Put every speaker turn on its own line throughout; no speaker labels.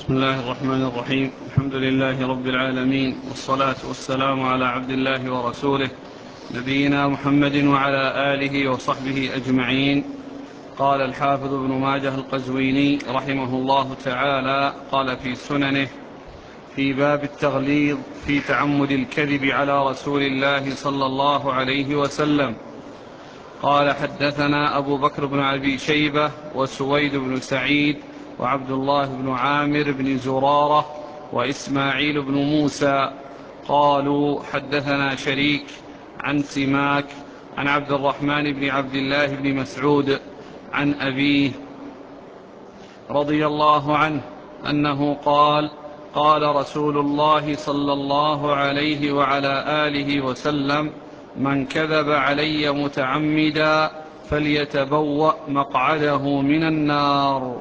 بسم الله الرحمن الرحيم. الحمد لله رب العالمين، والصلاة والسلام على عبد الله ورسوله نبينا محمد وعلى آله وصحبه أجمعين. قال الحافظ ابن ماجه القزويني رحمه الله تعالى قال في سننه في باب التغليظ في تعمد الكذب على رسول الله صلى الله عليه وسلم. قال حدثنا أبو بكر بن أبي شيبة وسويد بن سعيد وعبد الله بن عامر بن زرارة وإسماعيل بن موسى قالوا حدثنا شريك عن سماك عن عبد الرحمن بن عبد الله بن مسعود عن أبيه رضي الله عنه أنه قال قال رسول الله صلى الله عليه وعلى آله وسلم: من كذب علي متعمدا فليتبوأ مقعده من النار.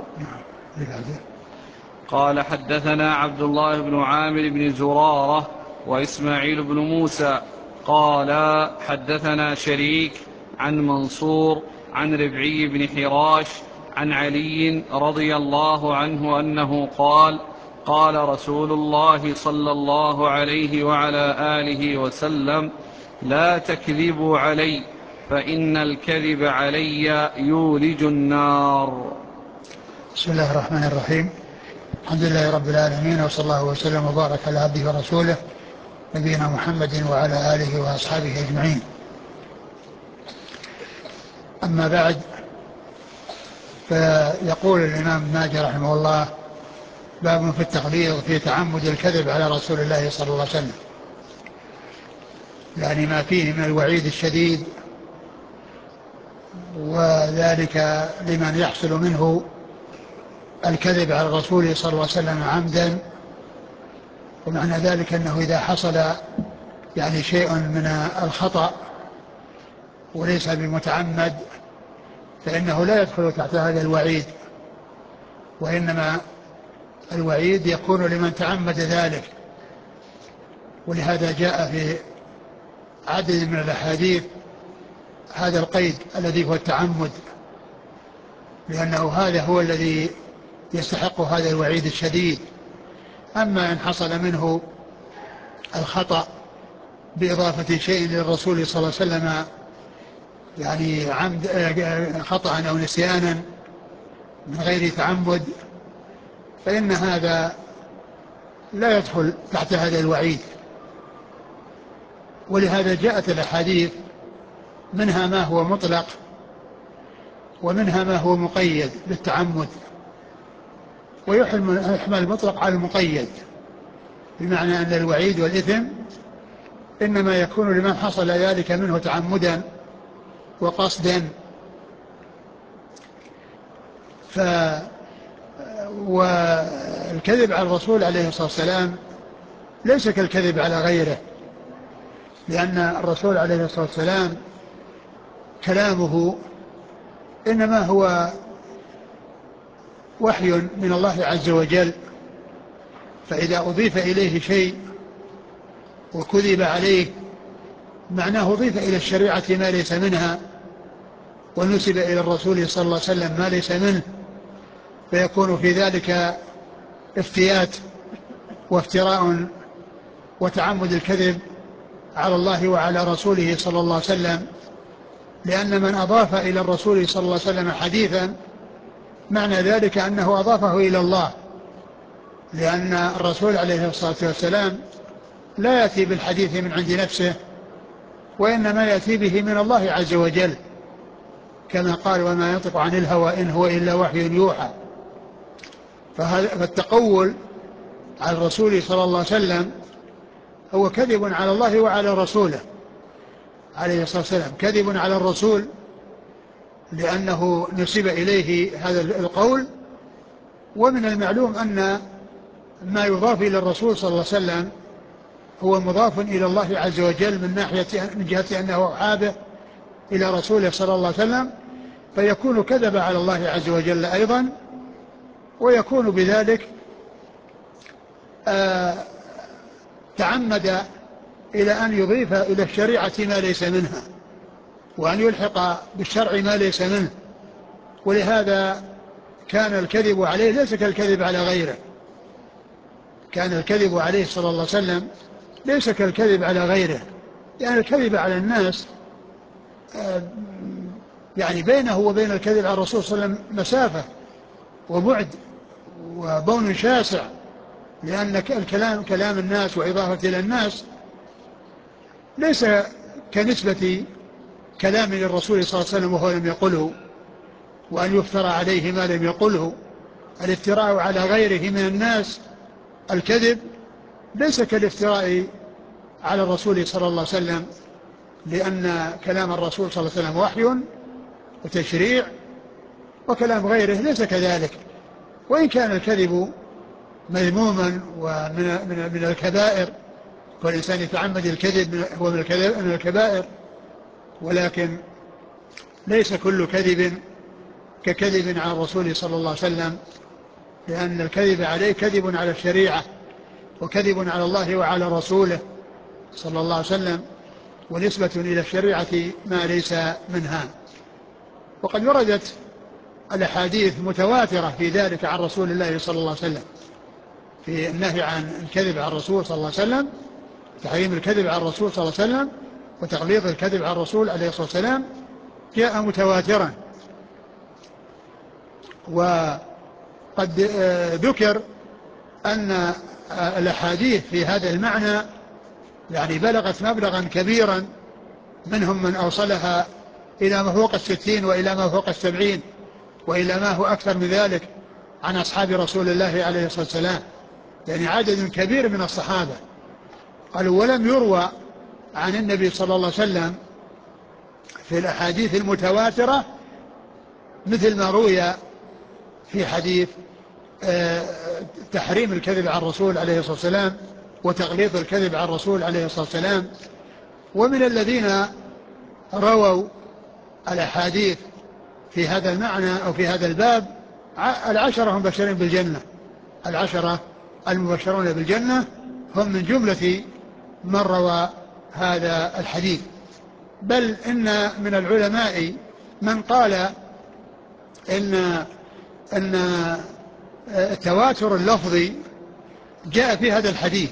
قال حدثنا عبد الله بن عامر بن زرارة وإسماعيل بن موسى قال حدثنا شريك عن منصور عن ربعي بن حراش عن علي رضي الله عنه أنه قال قال رسول الله صلى الله عليه وعلى آله وسلم: لا تكذبوا علي فإن الكذب علي يولج النار.
بسم الله الرحمن الرحيم. الحمد لله رب العالمين، وصلى الله وسلم وبارك على عبده ورسوله نبينا محمد وعلى آله وأصحابه أجمعين. أما بعد، فيقول الإمام ماجه رحمه الله: باب في التغليظ في تعمد الكذب على رسول الله صلى الله عليه وسلم، يعني ما فيه من الوعيد الشديد، وذلك لمن يحصل منه الكذب على الرسول صلى الله عليه وسلم عمدا. ومعنى ذلك أنه إذا حصل يعني شيء من الخطأ وليس بمتعمد فإنه لا يدخل تحت هذا الوعيد، وإنما الوعيد يكون لمن تعمد ذلك. ولهذا جاء في عدد من الأحاديث هذا القيد الذي هو التعمد، لأنه هذا هو الذي يستحق هذا الوعيد الشديد. أما إن حصل منه الخطأ بإضافة شيء للرسول صلى الله عليه وسلم، يعني عمد خطأ أو نسيانا من غير تعمد، فإن هذا لا يدخل تحت هذا الوعيد. ولهذا جاءت الأحاديث منها ما هو مطلق ومنها ما هو مقيد بالتعمد، ويحمل المطلق على المقيد، بمعنى أن الوعيد والإثم إنما يكون لمن حصل ذلك منه تعمدا وقصدا. والكذب على الرسول عليه الصلاة والسلام ليس كالكذب على غيره، لأن الرسول عليه الصلاة والسلام كلامه إنما هو وحي من الله عز وجل، فإذا أضيف إليه شيء وكذب عليه معناه أضيف إلى الشريعة ما ليس منها، ونسب إلى الرسول صلى الله عليه وسلم ما ليس منه، فيكون في ذلك افتيات وافتراء وتعمد الكذب على الله وعلى رسوله صلى الله عليه وسلم. لأن من أضاف إلى الرسول صلى الله عليه وسلم حديثا معنى ذلك أنه أضافه إلى الله، لأن الرسول عليه الصلاة والسلام لا يأتي بالحديث من عند نفسه، وإنما يأتي به من الله عز وجل، كما قال: وما ينطق عن الهوى إن هو إلا وحي يوحى. فالتقول على الرسول صلى الله عليه وسلم هو كذب على الله وعلى رسوله عليه الصلاة والسلام، كذب على الرسول لأنه نسب إليه هذا القول. ومن المعلوم أن ما يضاف إلى الرسول صلى الله عليه وسلم هو مضاف إلى الله عز وجل من جهة أنه حابه إلى رسوله صلى الله عليه وسلم، فيكون كذب على الله عز وجل أيضا، ويكون بذلك تعمد إلى أن يضيف إلى الشريعة ما ليس منها، وأن يلحق بالشرع ما ليس منه. ولهذا كان الكذب عليه ليس كالكذب على غيره، كان الكذب عليه صلى الله عليه وسلم ليس كالكذب على غيره، يعني الكذب على الناس يعني بينه وبين الكذب على الرسول صلى الله عليه وسلم مسافة وبعد وبون شاسع، لأن الكلام كلام الناس وإضافة إلى الناس ليس كنسبة كلام للرسول صلى الله عليه وسلم وهو لم يقله، وأن يفترى عليه ما لم يقله. الافتراء على غيره من الناس الكذب ليس كالافتراء على الرسول صلى الله عليه وسلم، لأن كلام الرسول صلى الله عليه وسلم وحي وتشريع، وكلام غيره ليس كذلك. وإن كان الكذب مذموما ومن الكبائر، والإنسان يتعمد الكذب هو من الكبائر، ولكن ليس كل كذب ككذب على الرسول صلى الله عليه وسلم، لأن الكذب عليه كذب على الشريعة وكذب على الله وعلى رسوله صلى الله عليه وسلم، ونسبة إلى الشريعة ما ليس منها. وقد وردت الأحاديث متواترة في ذلك عن رسول الله صلى الله عليه وسلم، في النهي عن الكذب على الرسول صلى الله عليه وسلم، تحريم الكذب على الرسول صلى الله عليه وسلم وتغليظ الكذب على الرسول عليه الصلاة والسلام، جاء متواترا. وقد ذكر أن الأحاديث في هذا المعنى يعني بلغت مبلغا كبيرا، منهم من أوصلها إلى ما فوق 60 وإلى ما فوق 70 وإلى ما هو أكثر من ذلك عن أصحاب رسول الله عليه الصلاة والسلام، يعني عدد كبير من الصحابة. قالوا ولم يروى عن النبي صلى الله عليه وسلم في الأحاديث المتواترة مثل ما روي في حديث تحريم الكذب على الرسول عليه الصلاة والسلام وتغليظ الكذب على الرسول عليه الصلاة والسلام. ومن الذين رووا الأحاديث في هذا المعنى أو في هذا الباب العشرة هم مبشرين بالجنة، العشرة المبشرون بالجنة هم من جملة من روى هذا الحديث. بل إن من العلماء من قال إن التواتر اللفظي جاء في هذا الحديث،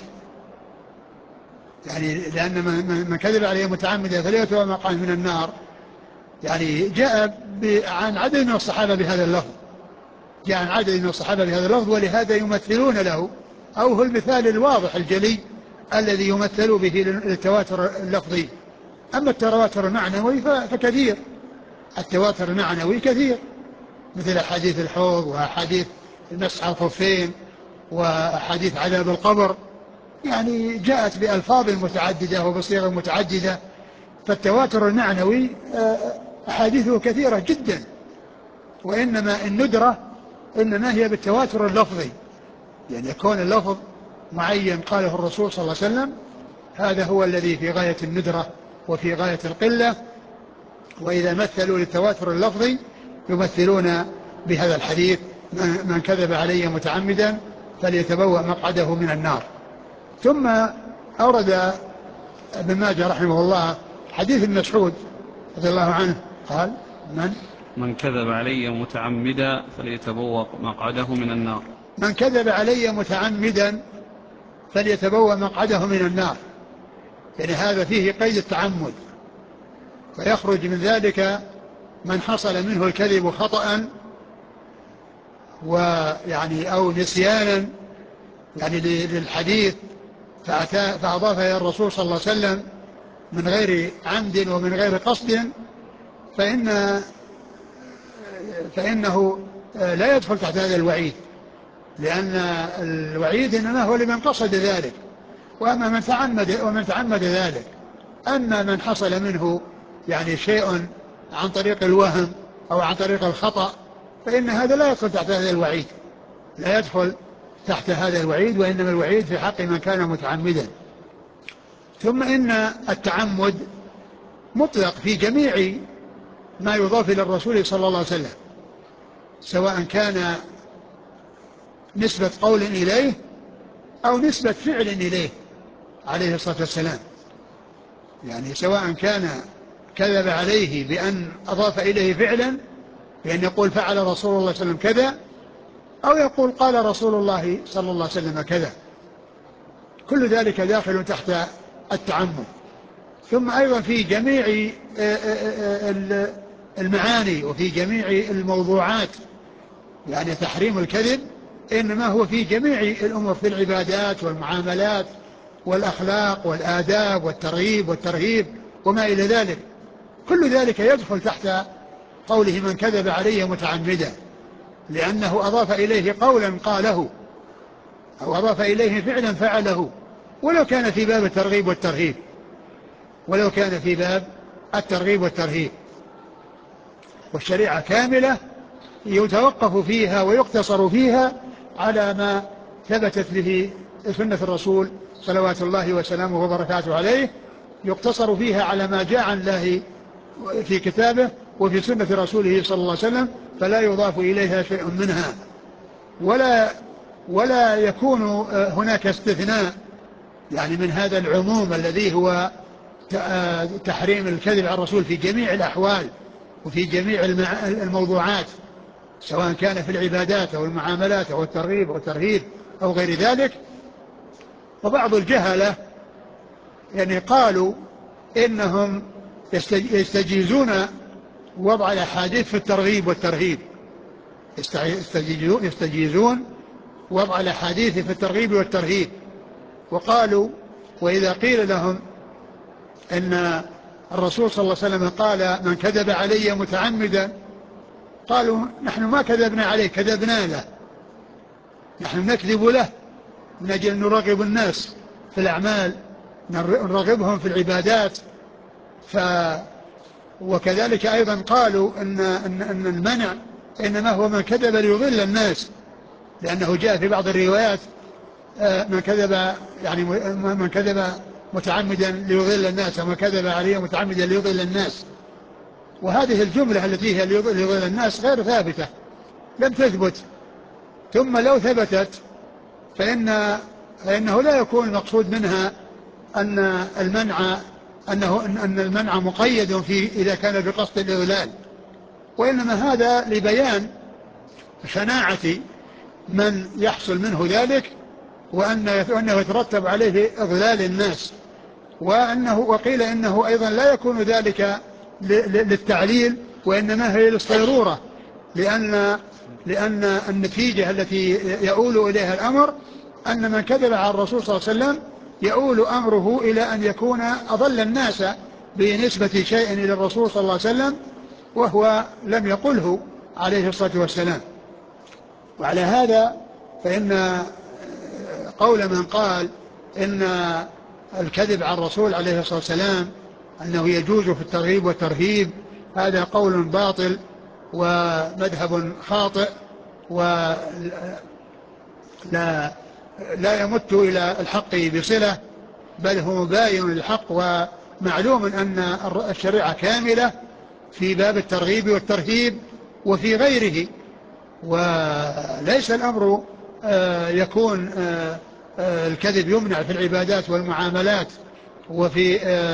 يعني لأن من كذب عليه متعمدا فليتبوأ مقعده من النار، يعني جاء عن عدد من الصحابة بهذا اللفظ، جاء عن عدد من الصحابة بهذا اللفظ، ولهذا يمثلون له، أو هو المثال الواضح الجلي الذي يمثل به للتواتر اللفظي. أما التواتر المعنوي فكثير، التواتر المعنوي كثير، مثل أحاديث الحوض وأحاديث المسح على الخفين وأحاديث عذاب القبر، يعني جاءت بألفاظ متعددة وبصيغ متعددة. فالتواتر المعنوي أحاديثه كثيرة جدا، وإنما الندرة إنما هي بالتواتر اللفظي، يعني يكون اللفظ معين قاله الرسول صلى الله عليه وسلم، هذا هو الذي في غاية الندرة وفي غاية القلة. وإذا مثلوا للتواتر اللفظي يمثلون بهذا الحديث من كذب علي متعمدا فليتبوأ مقعده من النار. ثم أورد ابن ماجه رحمه الله حديث ابن مسعود رضي الله عنه قال
من كذب علي متعمدا فليتبوأ مقعده من النار.
من كذب علي متعمدا فليتبوأ مقعده من النار، يعني هذا فيه قيد التعمد، فيخرج من ذلك من حصل منه الكذب خطأ ويعني أو نسيانا يعني للحديث فأضافه إلى الرسول صلى الله عليه وسلم من غير عمد ومن غير قصد، فإنه لا يدخل تحت هذا الوعيد، لأن الوعيد إنما هو لمن قصد ذلك، وأما من تعمد ذلك. أما من حصل منه يعني شيء عن طريق الوهم أو عن طريق الخطأ فإن هذا لا يدخل تحت هذا الوعيد، لا يدخل تحت هذا الوعيد، وإنما الوعيد في حق من كان متعمدا. ثم إن التعمد مطلق في جميع ما يضاف إلى الرسول صلى الله عليه وسلم، سواء كان نسبة قول إليه أو نسبة فعل إليه عليه الصلاة والسلام، يعني سواء كان كذب عليه بأن أضاف إليه فعلا بأن يقول فعل رسول الله صلى الله عليه وسلم كذا، أو يقول قال رسول الله صلى الله عليه وسلم كذا، كل ذلك داخل تحت التعمد. ثم أيضا في جميع المعاني وفي جميع الموضوعات، يعني تحريم الكذب إنما هو في جميع الأمور، في العبادات والمعاملات والأخلاق والآداب والترغيب والترهيب وما إلى ذلك. كل ذلك يدخل تحت قوله من كذب علي متعمدا، لأنه أضاف إليه قولا قاله أو أضاف إليه فعلا فعله، ولو كان في باب الترغيب والترهيب، ولو كان في باب الترغيب والترهيب. والشريعة كاملة يتوقف فيها ويقتصر فيها على ما ثبتت به سنة الرسول صلوات الله وسلامه وبركاته عليه، يقتصر فيها على ما جاء عن الله في كتابه وفي سنة رسوله صلى الله عليه وسلم، فلا يضاف إليها شيء منها، ولا يكون هناك استثناء يعني من هذا العموم الذي هو تحريم الكذب على الرسول في جميع الأحوال وفي جميع الموضوعات، سواء كان في العبادات أو المعاملات أو الترغيب أو الترهيب أو غير ذلك. وبعض الجهلة يعني قالوا إنهم يستجيزون وضع الأحاديث في الترغيب والترهيب، يستجيزون وضع الأحاديث في الترغيب والترهيب. وقالوا وإذا قيل لهم إن الرسول صلى الله عليه وسلم قال من كذب علي متعمدا، قالوا نحن ما كذبنا عليه، كذبنا له، نحن نكذب له من أجل أن نرغب الناس في الأعمال، نرغبهم في العبادات. وكذلك أيضا قالوا أن المنع إنما هو من كذب ليضل الناس، لأنه جاء في بعض الروايات من كذب يعني من كذب متعمدا ليضل الناس، ومن كذب عليه متعمدا ليضل الناس. وهذه الجملة التي هي ليضل الناس غير ثابتة، لم تثبت. ثم لو ثبتت فإنه لا يكون المقصود منها أن المنع مقيد في إذا كان بقصد الإضلال، وإنما هذا لبيان شناعة من يحصل منه ذلك، وأنه يترتب عليه إضلال الناس، وقيل إنه أيضا لا يكون ذلك للتعليل، وإنما هي للصيرورة، لأن النتيجة التي يؤول إليها الأمر أن من كذب على الرسول صلى الله عليه وسلم يؤول أمره إلى أن يكون أضل الناس بنسبة شيء إلى الرسول صلى الله عليه وسلم وهو لم يقله عليه الصلاة والسلام. وعلى هذا فإن قول من قال إن الكذب على الرسول عليه الصلاة والسلام أنه يجوز في الترغيب والترهيب هذا قول باطل ومذهب خاطئ، ولا يمت إلى الحق بصلة، بل هو مباين للحق. ومعلوم أن الشريعة كاملة في باب الترغيب والترهيب وفي غيره، وليس الأمر يكون الكذب يمنع في العبادات والمعاملات وفي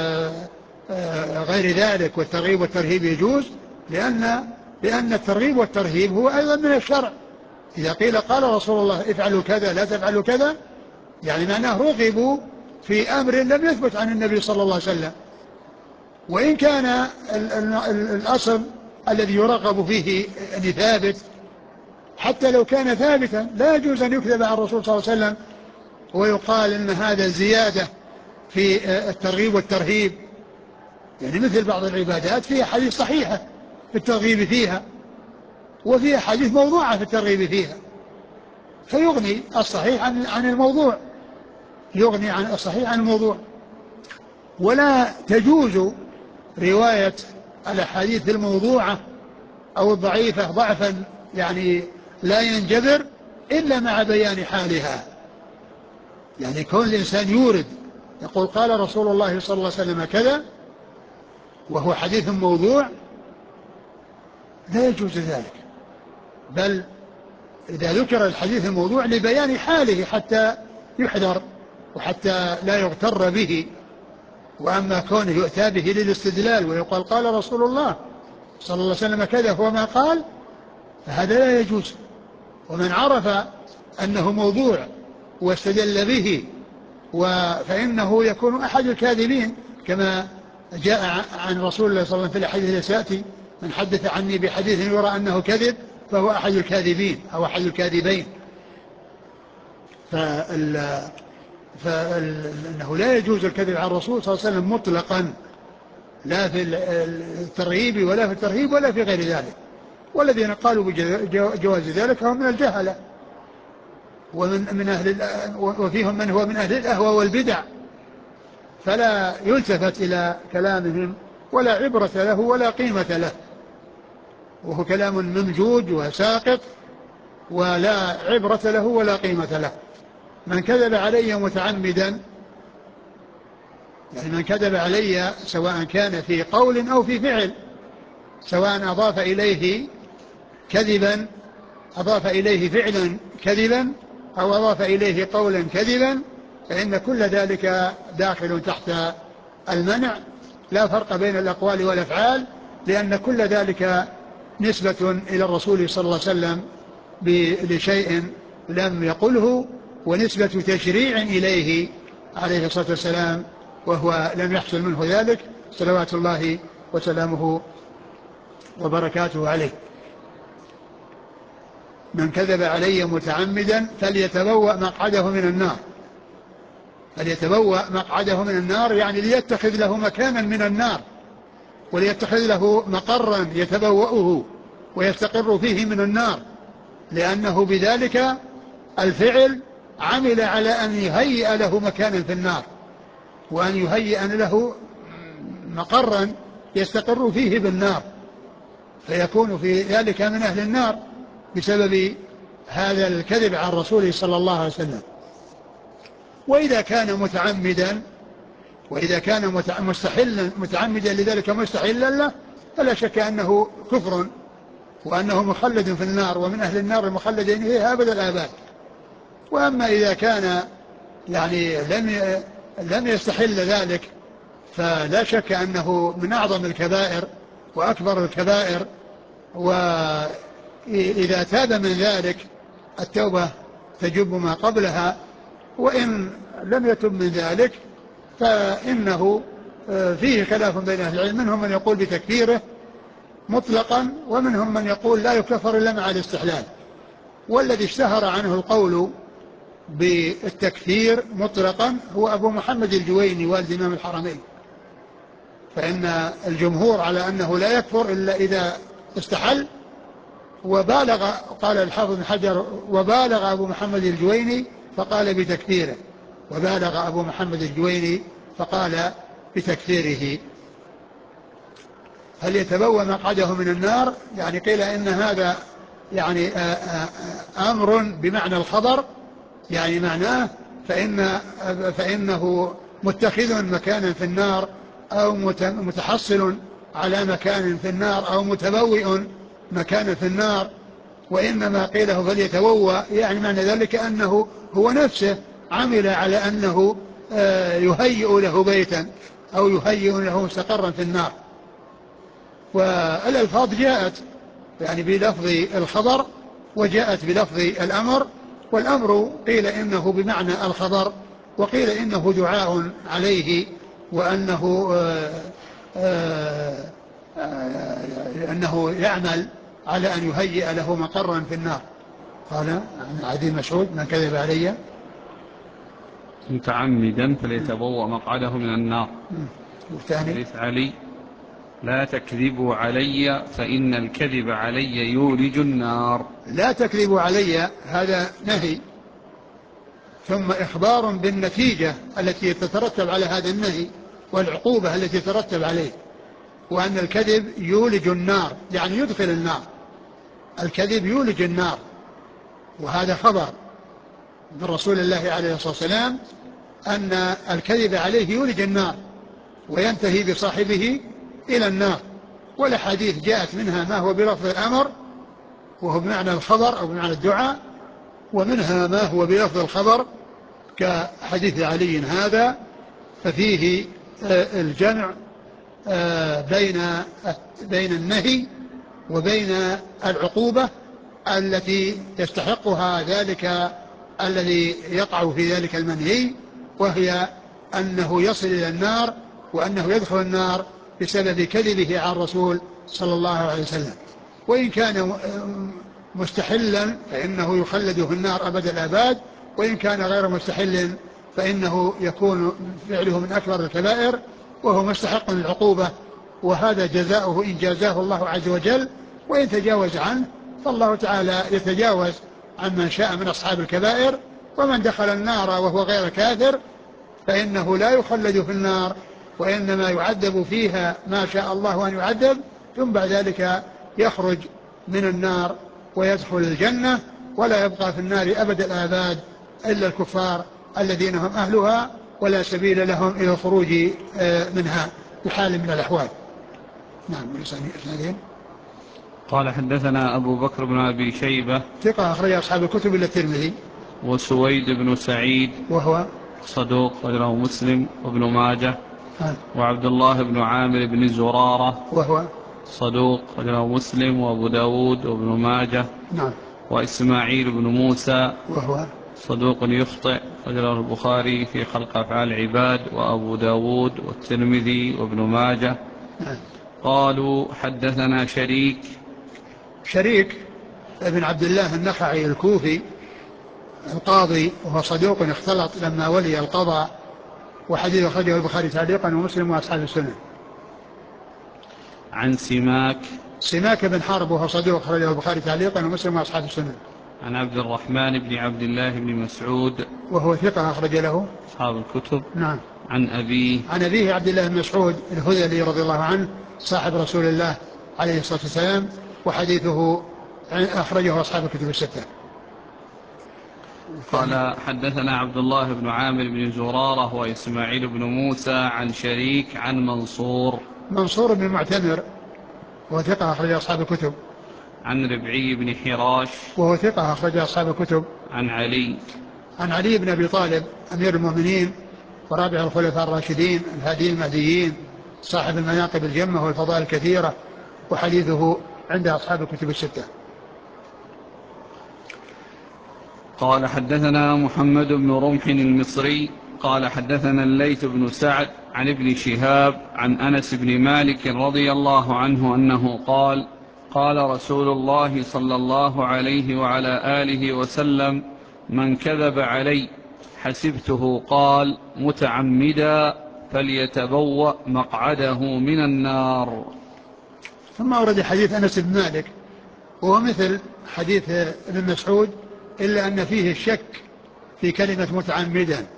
غير ذلك، والترغيب والترهيب يجوز، لأن الترغيب والترهيب هو أيضا من الشرع. إذا قيل قال رسول الله افعلوا كذا لا تفعلوا كذا، يعني معناه رغبوا في أمر لم يثبت عن النبي صلى الله عليه وسلم، وإن كان الأصل الذي يرغب فيه أن ثابت، حتى لو كان ثابتا لا يجوز أن يكذب على الرسول صلى الله عليه وسلم ويقال إن هذا زيادة في الترغيب والترهيب. يعني مثل بعض العبادات فيها حديث صحيحة في الترغيب فيها، وفيها حديث موضوعة في الترغيب فيها، فيغني الصحيح عن الموضوع، يغني عن الصحيح عن الموضوع. ولا تجوز رواية الأحاديث الموضوعة أو الضعيفة ضعفا يعني لا ينجبر إلا مع بيان حالها. يعني كون الإنسان يورد يقول قال رسول الله صلى الله عليه وسلم كذا وهو حديث موضوع لا يجوز ذلك، بل إذا ذكر الحديث الموضوع لبيان حاله حتى يحذر وحتى لا يغتر به. وأما كونه يؤتى به للاستدلال ويقال قال رسول الله صلى الله عليه وسلم كذا هو ما قال، فهذا لا يجوز. ومن عرف أنه موضوع واستدل به فإنه يكون أحد الكاذبين، كما جاء عن رسول الله صلى الله عليه وسلم في الحديث الذي سيأتي: من حدث عني بحديث يرى أنه كذب فهو أحد الكاذبين أو أحد الكاذبين. فإنه لا يجوز الكذب على الرسول صلى الله عليه وسلم مطلقا، لا في الترغيب ولا في الترهيب ولا في غير ذلك. والذين قالوا بجواز ذلك هم من الجهلة، وفيهم من هو من أهل الأهوى والبدع، فلا يلتفت إلى كلامهم ولا عبرة له ولا قيمة له، وهو كلام ممجوج وساقط ولا عبرة له ولا قيمة له. من كذب علي متعمدا، يعني من كذب علي سواء كان في قول أو في فعل، سواء أضاف إليه كذبا، أضاف إليه فعلا كذبا، أو أضاف إليه قولا كذبا، فإن كل ذلك داخل تحت المنع، لا فرق بين الأقوال والأفعال، لأن كل ذلك نسبة إلى الرسول صلى الله عليه وسلم لشيء لم يقله، ونسبة تشريع إليه عليه الصلاة والسلام وهو لم يحصل منه ذلك، صلوات الله وسلامه وبركاته عليه. من كذب علي متعمدا فليتبوأ مقعده من النار. فليتبوأ مقعده من النار يعني ليتخذ له مكانا من النار، وليتخذ له مقرا يتبوأه ويستقر فيه من النار، لأنه بذلك الفعل عمل على أن يهيئ له مكانا في النار، وأن يهيئ له مقرا يستقر فيه بالنار، فيكون في ذلك من أهل النار بسبب هذا الكذب عن رسوله صلى الله عليه وسلم. وإذا كان متعمدا، وإذا كان متعمدا لذلك مستحلا له، فلا شك أنه كفر، وأنه مخلد في النار، ومن أهل النار المخلدين فيها أبد الآباد. وأما إذا كان يعني لم يستحل ذلك، فلا شك أنه من أعظم الكبائر وأكبر الكبائر، وإذا تاب من ذلك التوبة تجب ما قبلها، وإن لم يتب من ذلك فإنه فيه خلاف بين أهل العلم، منهم من يقول بتكفيره مطلقا، ومنهم من يقول لا يكفر إلا مع الاستحلال. والذي اشتهر عنه القول بالتكفير مطلقا هو أبو محمد الجويني والد إمام الحرمين، فإن الجمهور على أنه لا يكفر إلا إذا استحل، وبالغ، قال الحافظ بن حجر وبالغ أبو محمد الجويني فقال بتكفيره، وبالغ أبو محمد الجويني فقال بتكفيره. هل يتبوأ مقعده من النار؟ يعني قيل إن هذا يعني أمر بمعنى الخبر، يعني معناه فإنه متخذ مكانا في النار، أو متحصل على مكان في النار، أو متبوئ مكانا في النار. وإنما قيله فليتبوأ يعني معنى ذلك أنه هو نفسه عمل على أنه يهيئ له بيتا أو يهيئ له مستقرا في النار. والألفاظ جاءت يعني بلفظ الخبر، وجاءت بلفظ الأمر، والأمر قيل إنه بمعنى الخبر، وقيل إنه دعاء عليه، وأنه أنه يعمل على أن يهيئ له مقرا في النار. قال عن عدي مسعود: من كذب علي
متعمدا فليتبوأ مقعده من النار.
والثاني:
حديث علي: لا تكذبوا علي فإن الكذب علي يولج النار.
لا تكذبوا علي، هذا نهي، ثم إخبار بالنتيجة التي تترتب على هذا النهي والعقوبة التي تترتب عليه، وأن الكذب يولج النار يعني يدخل النار، الكذب يولج النار، وهذا خبر من رسول الله عليه الصلاة والسلام أن الكذب عليه يولج النار وينتهي بصاحبه إلى النار. والأحاديث جاءت منها ما هو بلفظ الأمر وهو بمعنى الخبر أو بمعنى الدعاء، ومنها ما هو بلفظ الخبر كحديث علي هذا، ففيه الجمع بين النهي وبين العقوبة التي يستحقها ذلك الذي يقع في ذلك المنهي، وهي أنه يصل إلى النار وأنه يدخل النار بسبب كذبه على الرسول صلى الله عليه وسلم. وإن كان مستحلا فإنه يخلد في النار أبد الآباد، وإن كان غير مستحل فإنه يكون فعله من أكبر الكبائر وهو مستحق للعقوبة، وهذا جزاؤه إن جازاه الله عز وجل. وإن تجاوز عنه فالله تعالى يتجاوز عمن شاء من أصحاب الكبائر. ومن دخل النار وهو غير كافر فإنه لا يخلد في النار، وإنما يعذب فيها ما شاء الله أن يعذب، ثم بعد ذلك يخرج من النار ويدخل الجنة، ولا يبقى في النار أبد الآباد إلا الكفار الذين هم أهلها، ولا سبيل لهم إلى الخروج منها بحال من الأحوال. نعم. الإسنادين.
قال حدثنا أبو بكر بن أبي شيبة
ثقة أخرج أصحاب الكتب إلا الترمذي.
وسويد بن سعيد
وهو
صدوق أخرجه مسلم وابن ماجه. وعبد الله بن عامر بن زرارة
وهو
صدوق أخرجه مسلم وأبو داود وابن ماجه.
نعم.
وإسماعيل بن موسى
وهو
صدوق يخطئ أخرجه البخاري في خلق أفعال العباد وأبو داود والترمذي وابن ماجه.
نعم.
قالوا حدثنا
شريك ابن عبد الله النخعي الكوفي القاضي، وهو صدوق اختلط لما ولي القضاء، وحديث أخرجه البخاري تعليقا ومسلم وأصحاب السنن.
عن
سماك بن حرب، وهو صدوق أخرجه البخاري تعليقا ومسلم وأصحاب السنن.
عن عبد الرحمن بن عبد الله بن مسعود،
وهو ثقة أخرج له
أصحاب الكتب.
نعم.
عن أبيه
عبد الله بن مسعود الهذلي رضي الله عنه صاحب رسول الله عليه الصلاة والسلام، وحديثه أخرجه أصحاب الكتب الستة.
قال حدثنا عبد الله بن عامر بن زرارة وإسماعيل بن موسى عن شريك عن
منصور بن معتمر، وهو ثقة أخرج أصحاب الكتب.
عن ربعي بن حراش،
وهو ثقة أخرج أصحاب الكتب.
عن
علي بن أبي طالب أمير المؤمنين ورابع الخلفاء الراشدين الهادي المهديين صاحب المناقب الجمة والفضائل الكثيرة، وحديثه عند أصحاب الكتب الستة.
قال حدثنا محمد بن رمح المصري قال حدثنا الليث بن سعد عن ابن شهاب عن أنس بن مالك رضي الله عنه أنه قال قال رسول الله صلى الله عليه وعلى آله وسلم: من كذب علي حسبته قال متعمدا فليتبوأ مقعده من النار.
ثم أورد حديث أنس بن مالك، وهو مثل حديث ابن مسعود، إلا أن فيه الشك في كلمة متعمدا،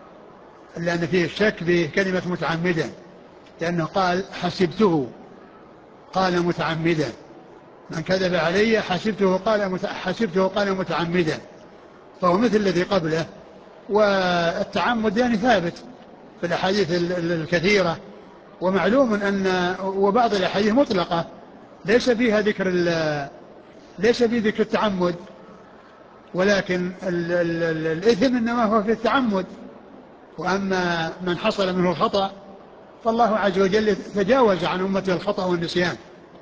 لأنه قال حسبته قال متعمدا. من كذب علي حسبته قال متعمدا، فهو مثل الذي قبله. والتعمد يعني ثابت في الأحاديث الكثيرة، ومعلوم أن وبعض الأحاديث مطلقة ليس فيها ذكر التعمد، ولكن الإثم إنما هو في التعمد. وأما من حصل منه الخطأ فالله عز وجل تجاوز عن أمته الخطأ والنسيان،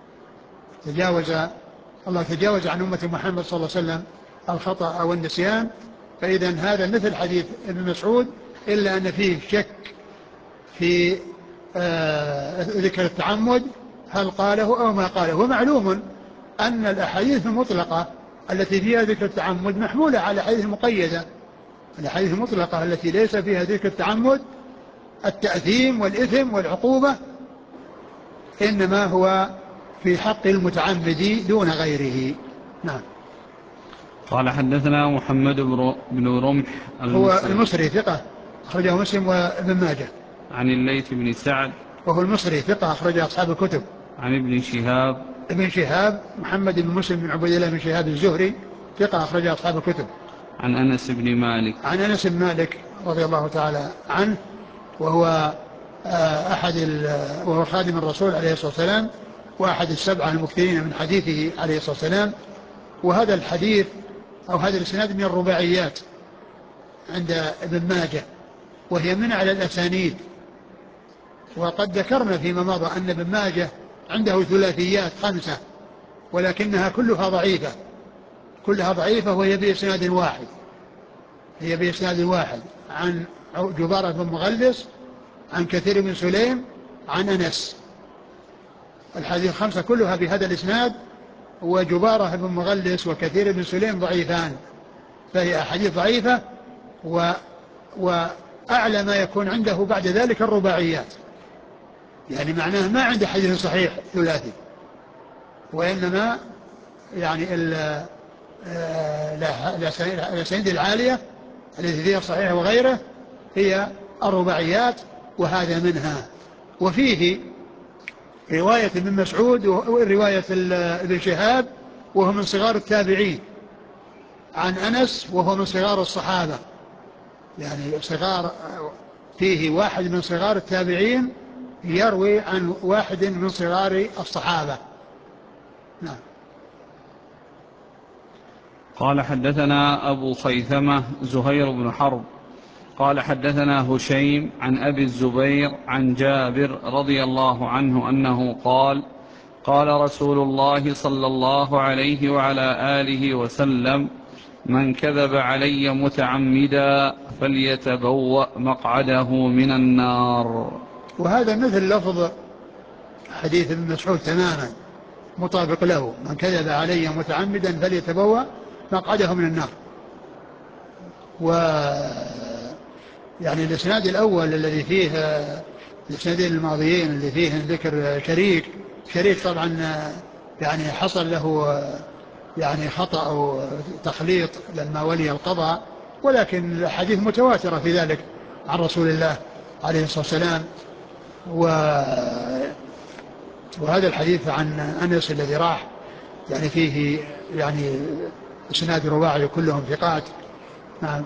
تجاوز عن أمة محمد صلى الله عليه وسلم الخطأ والنسيان. فإذا هذا مثل حديث ابن مسعود، إلا أن فيه شك في ذكر التعمد، هل قاله أو ما قاله. ومعلوم أن الأحاديث المطلقة التي فيها ذكر التعمد محمولة على الأحاديث المقيدة. الأحاديث المطلقة التي ليس فيها ذكر التعمد التأثيم والإثم والعقوبة إنما هو في حق المتعمد دون غيره. نعم.
قال حدثنا محمد بن رمح
هو المصري ثقة أخرجه مسلم وابن ماجه.
عن الليث بن سعد،
وهو المصري ثقة أخرج أصحاب الكتب.
عن ابن
شهاب محمد بن مسلم بن عبيد الله بن شهاب الزهري ثقة أخرج أصحاب الكتب.
عن أنس بن مالك
رضي الله تعالى عنه، وهو وهو خادم الرسول عليه الصلاة والسلام، وأحد السبعة المكثرين من حديثه عليه الصلاة والسلام. وهذا الحديث أو هذا الإسناد من الرباعيات عند ابن ماجه، وهي من على الأسانيد. وقد ذكرنا فيما مضى أن ابن ماجه عنده ثلاثيات 5، ولكنها كلها ضعيفة، وهي بإسناد واحد عن جبارة بن مغلس عن كثير بن سليم عن أنس. الحديث الخمسة كلها بهذا الإسناد، وجبارة بن مغلس وكثير بن سليم ضعيفان، فهي أحاديث ضعيفة، وأعلى ما يكون عنده بعد ذلك الرباعيات، يعني معناه ما عنده حديث صحيح ثلاثي، وإنما يعني الأسانيد العالية التي فيها الصحيح وغيره هي الرباعيات، وهذا منها. وفيه رواية ابن مسعود ورواية ابن شهاب وهو من صغار التابعين عن أنس وهو من صغار الصحابة، يعني فيه واحد من صغار التابعين يروي عن واحد من صغار الصحابة. نعم.
قال حدثنا أبو خيثمة زهير بن حرب قال حدثنا هشيم عن أبي الزبير عن جابر رضي الله عنه أنه قال قال رسول الله صلى الله عليه وعلى آله وسلم من كذب علي متعمدا فليتبوأ مقعده من النار.
وهذا مثل لفظ حديث ابن مسعود تماما مطابق له، من كذب علي متعمدا فليتبوأ مقعده من النار. يعني الإسناد الأول الذي فيه الإسنادين الماضيين اللي فيه ذكر شريك طبعا يعني حصل له يعني خطأ أو تخليط لما ولي القضاء، ولكن الحديث متواترة في ذلك عن رسول الله عليه الصلاة والسلام. وهذا الحديث عن أنس الذي راح يعني فيه يعني إسناد رباعي كلهم ثقات. نعم.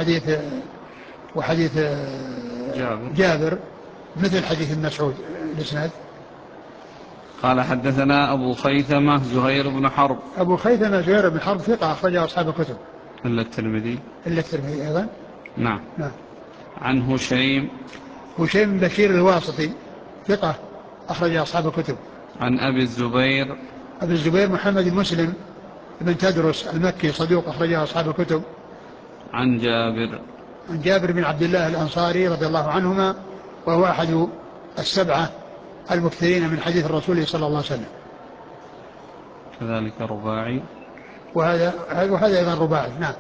وحديث جابر مثل حديث ابن مسعود الإسناد.
قال حدثنا أبو خيثمة زهير بن حرب.
أبو خيثمة زهير بن حرب ثقة أخرجه أصحاب الكتب
إلا الترمذي
أيضا.
نعم. عن هشيم
بن بشير الواسطي ثقة أخرج أصحاب الكتب.
عن أبي الزبير
محمد بن مسلم بن تدرس المكي صدوق أخرجه أصحاب الكتب.
عن
جابر بن عبد الله الأنصاري رضي الله عنهما، وهو أحد السبعة المكثرين من حديث الرسول صلى الله عليه وسلم.
كذلك رباعي،
وهذا أيضا رباعي. نعم.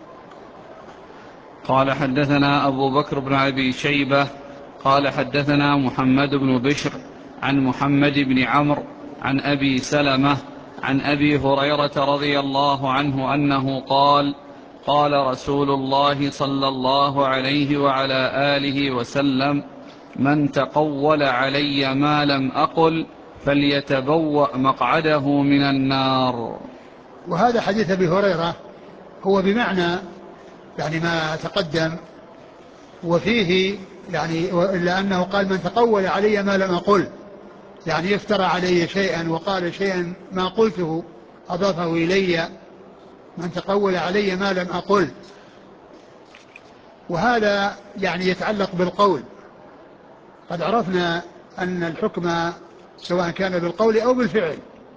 قال حدثنا أبو بكر بن أبي شيبة قال حدثنا محمد بن بشر عن محمد بن عمرو عن أبي سلمة عن أبي هريرة رضي الله عنه أنه قال قال رسول الله صلى الله عليه وعلى آله وسلم من تقول علي ما لم أقل فليتبوأ مقعده من النار.
وهذا حديث أبي هريرة هو بمعنى يعني ما تقدم، وفيه يعني إلا أنه قال من تقول علي ما لم أقل، يعني يفترى علي شيئا وقال شيئا ما قلته أضافه إلي، من تقول علي ما لم أقل. وهذا يعني يتعلق بالقول. قد عرفنا أن الحكم سواء كان بالقول أو بالفعل،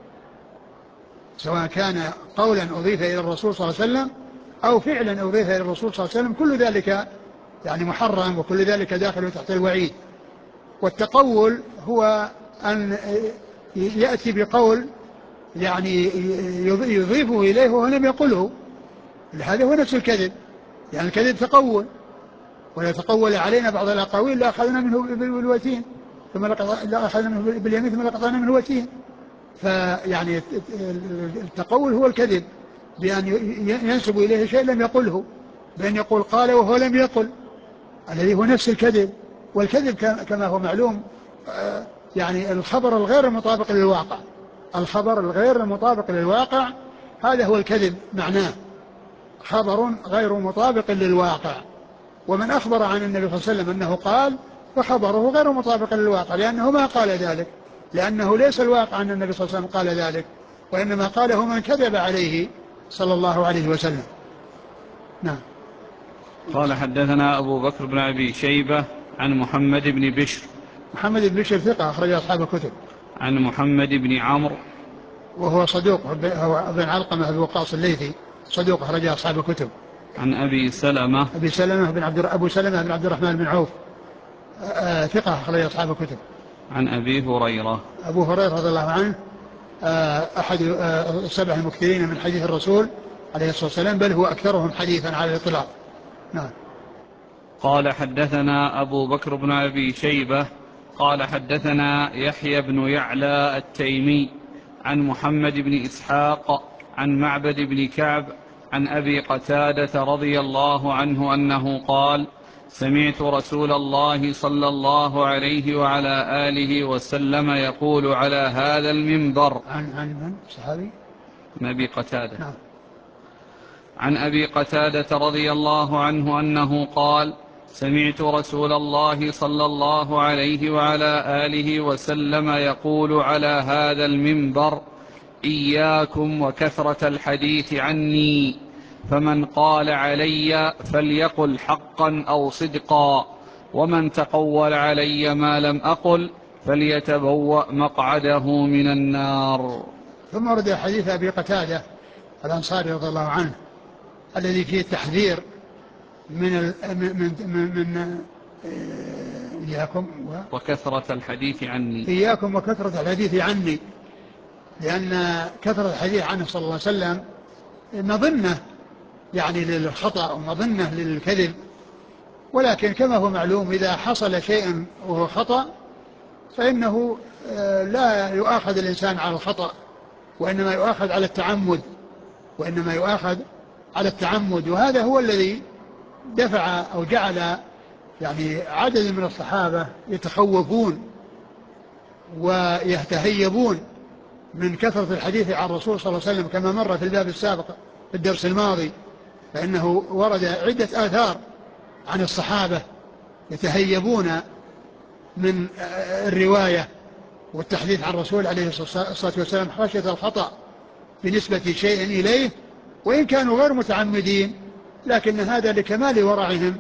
سواء كان قولا أضيف إلى الرسول صلى الله عليه وسلم أو فعلا أضيف إلى الرسول صلى الله عليه وسلم، كل ذلك يعني محرم، وكل ذلك داخل تحت الوعيد. والتقول هو أن يأتي بقول يعني يضيفه إليه وهو لم يقله، هذا هو نفس الكذب، يعني الكذب تقول. ولا تقول علينا بعض الأقاويل لأخذنا منه بالوتين ثم لأخذنا منه باليمين ثم لقطعنا منه الوتين. فيعني التقول هو الكذب، بأن ينسب إليه شيء لم يقله، بأن يقول قال وهو لم يقل، الذي هو نفس الكذب. والكذب كما هو معلوم يعني الخبر الغير المطابق للواقع، الخبر الغير المطابق للواقع هذا هو الكذب، معناه خبر غير مطابق للواقع. ومن أخبر عن النبي صلى الله عليه وسلم أنه قال فخبره غير مطابق للواقع، لأنه ما قال ذلك، لأنه ليس الواقع أن النبي صلى الله عليه وسلم قال ذلك، وإنما قاله من كذب عليه صلى الله عليه وسلم. نعم.
قال حدثنا أبو بكر بن أبي شيبة عن محمد بن بشر
ثقة أخرج أصحاب الكتب.
عن محمد بن عمرو
وهو صدوق، هو بن علقمة أبي وقاص الليثي صدوق أخرج أصحاب الكتب.
عن أبي سلمة
أبو سلمة بن عبد الرحمن بن عوف ثقة أخرج أصحاب الكتب.
عن أبي هريرة.
أبو هريرة رضي الله عنه أحد السبع المكثرين من حديث الرسول عليه الصلاة والسلام، بل هو أكثرهم حديثا على الإطلاق. نعم.
قال حدثنا أبو بكر بن أبي شيبة قال حدثنا يحيى بن يعلى التيمي عن محمد بن إسحاق عن معبد بن كعب عن أبي قتادة رضي الله عنه أنه قال: سمعت رسول الله صلى الله عليه وعلى آله وسلم يقول على هذا المنبر.
عن من؟ صحابي؟
عن أبي قتادة.
نعم.
عن أبي قتادة رضي الله عنه أنه قال: سمعت رسول الله صلى الله عليه وعلى آله وسلم يقول على هذا المنبر: إياكم وكثرة الحديث عني، فمن قال علي فليقل حقا أو صدقا، ومن تقول علي ما لم أقل فليتبوأ مقعده من النار.
ثم ورد حديث أبي قتادة الأنصاري رضي الله عنه الذي فيه التحذير من إياكم
وكثرة الحديث عني.
إياكم وكثرة الحديث عني، لأن كثرة الحديث عنه صلى الله عليه وسلم مظنة يعني للخطأ ومظنة للكذب، ولكن كما هو معلوم إذا حصل شيء وهو خطأ فإنه لا يؤاخذ الإنسان على الخطأ، وإنما يؤاخذ على التعمد. وهذا هو الذي دفع أو جعل يعني عدد من الصحابة يتخوفون ويتهيبون من كثرة الحديث عن الرسول صلى الله عليه وسلم، كما مر في الباب السابق في الدرس الماضي، فإنه ورد عدة آثار عن الصحابة يتهيبون من الرواية والتحديث عن الرسول عليه الصلاة والسلام خشية الخطأ بنسبة شيء إليه، وإن كانوا غير متعمدين، لكن هذا لكمال ورعهم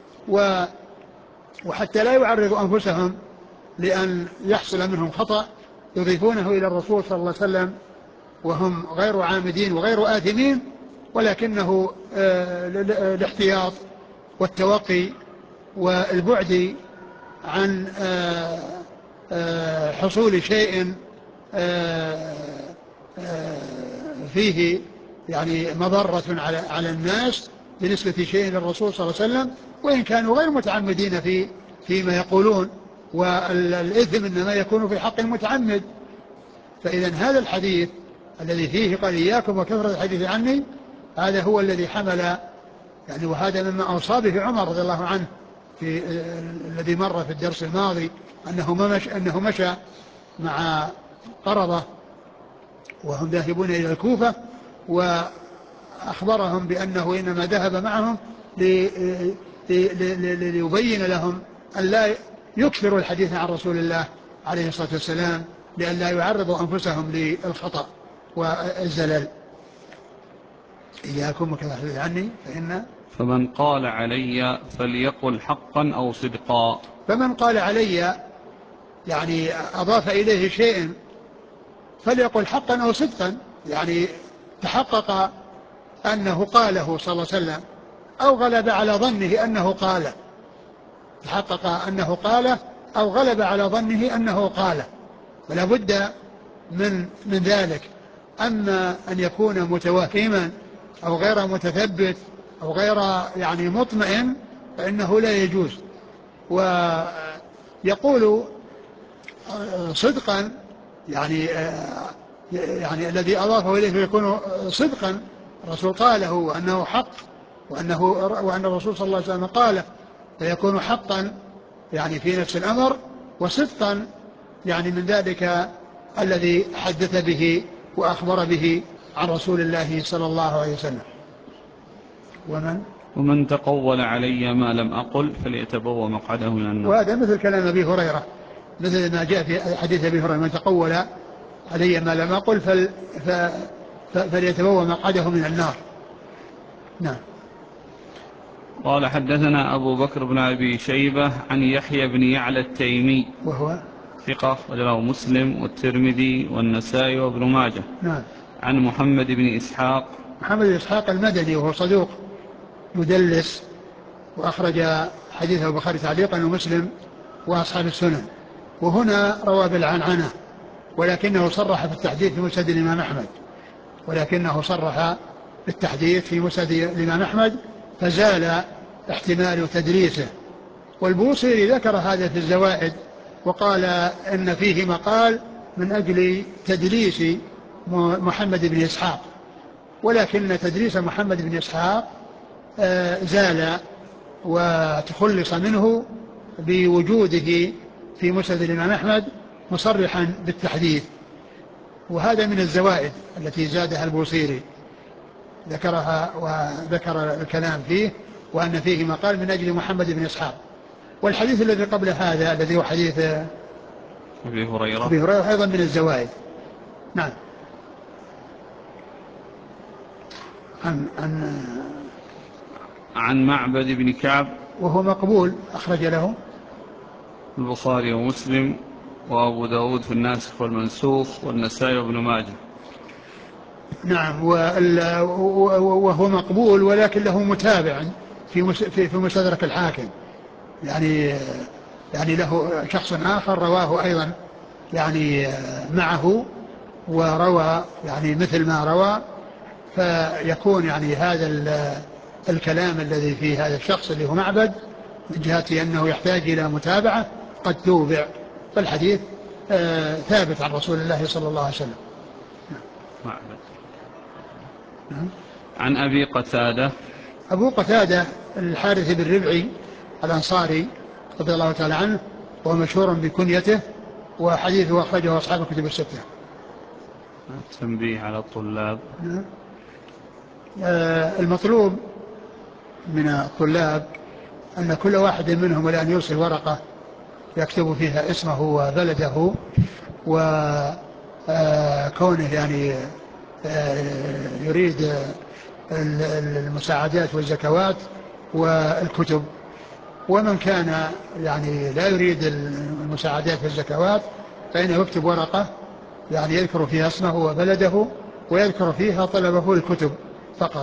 وحتى لا يعرضوا أنفسهم لأن يحصل منهم خطأ يضيفونه إلى الرسول صلى الله عليه وسلم وهم غير عامدين وغير آثمين، ولكنه الاحتياط والتوقي والبعد عن حصول شيء فيه يعني مضرة على الناس بنسبة شيء للرسول صلى الله عليه وسلم، وإن كانوا غير متعمدين فيما يقولون، والإثم إنما يكون في حق المتعمد. فإذا هذا الحديث الذي فيه قال إياكم وكثرة الحديث عني، هذا هو الذي حمل يعني، وهذا مما أوصى به عمر رضي الله عنه في الذي مر في الدرس الماضي، أنه مشى مع قرضة وهم ذاهبون إلى الكوفة، وأخبرهم بأنه إنما ذهب معهم ليبين لهم أن لا يكثروا الحديث عن رسول الله عليه الصلاة والسلام لأن لا يعرضوا أنفسهم للخطأ والزلل. إياكم وكذا حديث عني
فمن قال علي فليقل حقا أو صدقا.
فمن قال علي يعني أضاف إليه شيء فليقل حقا أو صدقا، يعني تحقق أنه قاله صلى الله عليه وسلم أو غلب على ظنه أنه قاله، تحقق أنه قاله أو غلب على ظنه أنه قاله، ولا بد من ذلك. أما أن يكون متوهما أو غير متثبت أو غير يعني مطمئن فإنه لا يجوز. ويقول صدقا يعني الذي أضافه إليه يكون صدقا، الرسول قاله وأنه حق وأن الرسول صلى الله عليه وسلم قاله، فيكون حقا يعني في نفس الأمر، وصدقا يعني من ذلك الذي حدث به وأخبر به عن رسول الله صلى الله عليه وسلم.
ومن تقول علي ما لم أقل فليتبوأ مقعده من النار.
وهذا مثل كلام أبي هريرة، مثل ما جاء في حديث أبي هريرة: من تقول علي ما لم أقل فليتبوأ مقعده من النار. نعم.
قال حدثنا أبو بكر بن أبي شيبة عن يحيى بن يعلى التيمي
وهو
ثقة وله مسلم والترمذي والنسائي وابن ماجه.
نعم.
عن محمد بن إسحاق
المدني وهو صدوق يدلس، وأخرج حديثه البخاري تعليقا ومسلم وأصحاب السنن. وهنا روى بالعنعنة، ولكنه صرح في التحديث في مسند الإمام أحمد، فزال احتمال تدليسه. والبوصيري ذكر هذا في الزوائد وقال إن فيه مقال من أجل تدليس محمد بن إسحاق، ولكن تدليس محمد بن إسحاق زال وتخلص منه بوجوده في مسند الإمام أحمد مصرحا بالتحديث. وهذا من الزوائد التي زادها البوصيري، ذكرها وذكر الكلام فيه، وأن فيه مقال من أجل محمد بن إسحاق. والحديث الذي قبل هذا الذي هو حديث
أبي هريرة
أيضا من الزوائد. نعم.
عن معبد بن كعب،
وهو مقبول، أخرج له
البخاري ومسلم وأبو داود في الناسخ والمنسوخ والنسائي وابن ماجه.
نعم. وهو مقبول، ولكن له متابع في مستدرك الحاكم، يعني له شخص آخر رواه أيضا يعني معه، وروى يعني مثل ما روى، فيكون يعني هذا الكلام الذي في هذا الشخص اللي هو معبد من جهة أنه يحتاج إلى متابعة قد توبع، فالحديث ثابت عن رسول الله صلى الله عليه وسلم.
معبد. عن أبي قتادة،
أبو قتادة الحارث بن ربعي الأنصاري رضي الله تعالى عنه، وهو مشهور بكنيته، وحديثه أخرجه أصحاب الكتب الستة.
تنبيه على الطلاب.
المطلوب من الطلاب أن كل واحد منهم الآن يرسل ورقة يكتب فيها اسمه وبلده وكونه يعني يريد المساعدات والزكوات والكتب. ومن كان يعني لا يريد المساعدات والزكوات فإنه يكتب ورقة يعني يذكر فيها اسمه وبلده ويذكر فيها طلبه الكتب فقط.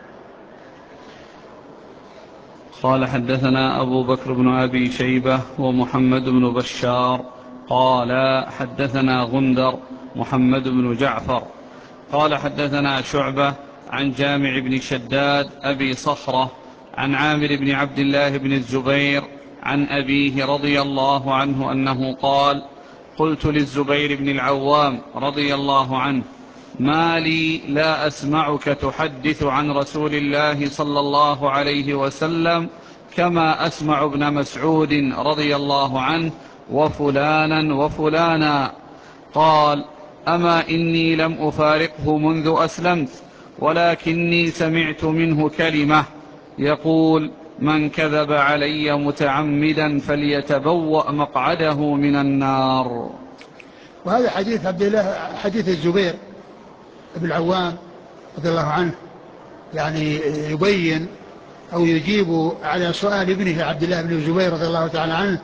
قال حدثنا أبو بكر بن أبي شيبة ومحمد بن بشار قال حدثنا غندر محمد بن جعفر قال حدثنا شعبة عن جامع بن شداد أبي صخرة عن عامر بن عبد الله بن الزبير عن أبيه رضي الله عنه أنه قال قلت للزبير بن العوام رضي الله عنه ما لي لا أسمعك تحدث عن رسول الله صلى الله عليه وسلم كما أسمع ابن مسعود رضي الله عنه وفلانا وفلانا. قال أما إني لم أفارقه منذ أسلمت، ولكني سمعت منه كلمة يقول من كذب علي متعمدا فليتبوأ مقعده من النار.
وهذا حديث عبد الله، حديث الزبير بن العوام رضي الله عنه، يعني يبين أو يجيب على سؤال ابنه عبد الله بن الزبير رضي الله تعالى عنه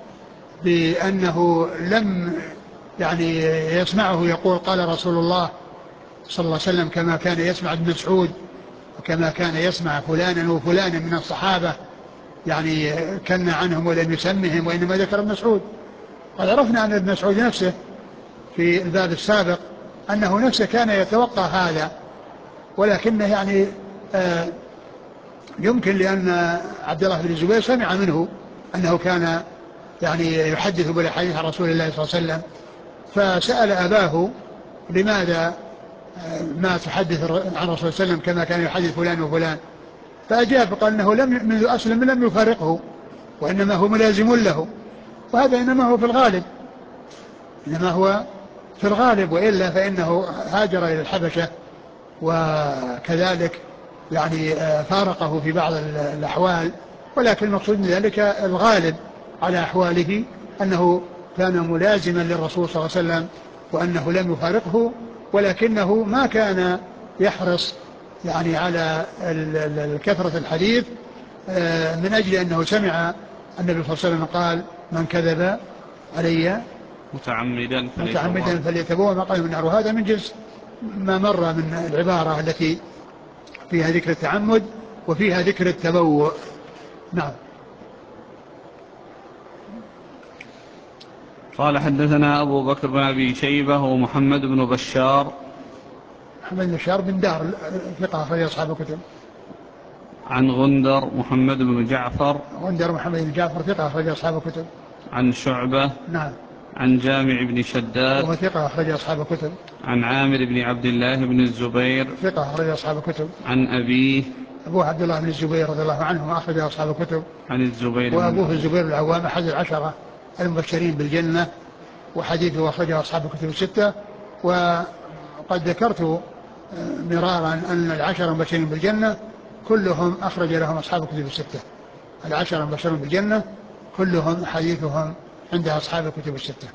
بأنه لم يعني يسمعه يقول قال رسول الله صلى الله عليه وسلم كما كان يسمع ابن مسعود وكما كان يسمع فلانا وفلانا من الصحابة، يعني كن عنهم ولم يسمهم وإنما ذكر ابن مسعود. قد عرفنا أن ابن مسعود نفسه في الباب السابق أنه نفسه كان يتوقع هذا، ولكنه يعني يمكن لأن عبد الله بن الزبير سمع منه أنه كان يعني يحدث بالحديث عن رسول الله صلى الله عليه وسلم، فسأل أباه لماذا ما تحدث عن رسول الله صلى الله عليه وسلم كما كان يحدث فلان وفلان، فأجاب قال أنه منذ أسلم لم يفارقه وإنما هو ملازم له، وهذا إنما هو في الغالب وإلا فإنه هاجر إلى الحبشة وكذلك يعني فارقه في بعض الأحوال، ولكن المقصود من ذلك الغالب على أحواله أنه كان ملازما للرسول صلى الله عليه وسلم وأنه لم يفارقه، ولكنه ما كان يحرص يعني على كثرة الحديث من أجل أنه سمع النبي صلى الله عليه وسلم قال من كذب علي متعمدا فليتبوأ مقعده من النار. وهذا من جنس ما مر من العبارة التي فيها ذكر التعمد وفيها ذكر التبوء. نعم.
قال حدثنا أبو بكر بن أبي شيبة ومحمد بن بشار.
محمد بن بشار بن دار ثقة أخرج أصحاب الكتب.
عن غندر محمد بن جعفر.
غندر محمد بن جعفر ثقة أخرج أصحاب الكتب.
عن شعبة.
نعم.
عن جامع بن شداد
وهو ثقة أخرج أصحاب الكتب.
عن عامر بن عبد الله بن الزبير
ثقة أخرج أصحاب الكتب.
عن أبيه.
أبوه عبد الله بن الزبير رضي الله عنه أخرج أصحاب الكتب.
عن الزبير.
وأبوه الزبير العوام أحد العشرة المبشرين بالجنة، وحديثه أخرجه أصحاب الكتب الستة. وقد ذكرت مرارا أن العشرة المبشرين بالجنة كلهم أخرج لهم أصحاب الكتب الستة. العشرة المبشرين بالجنة كلهم حديثهم عند أصحاب الكتب الستة.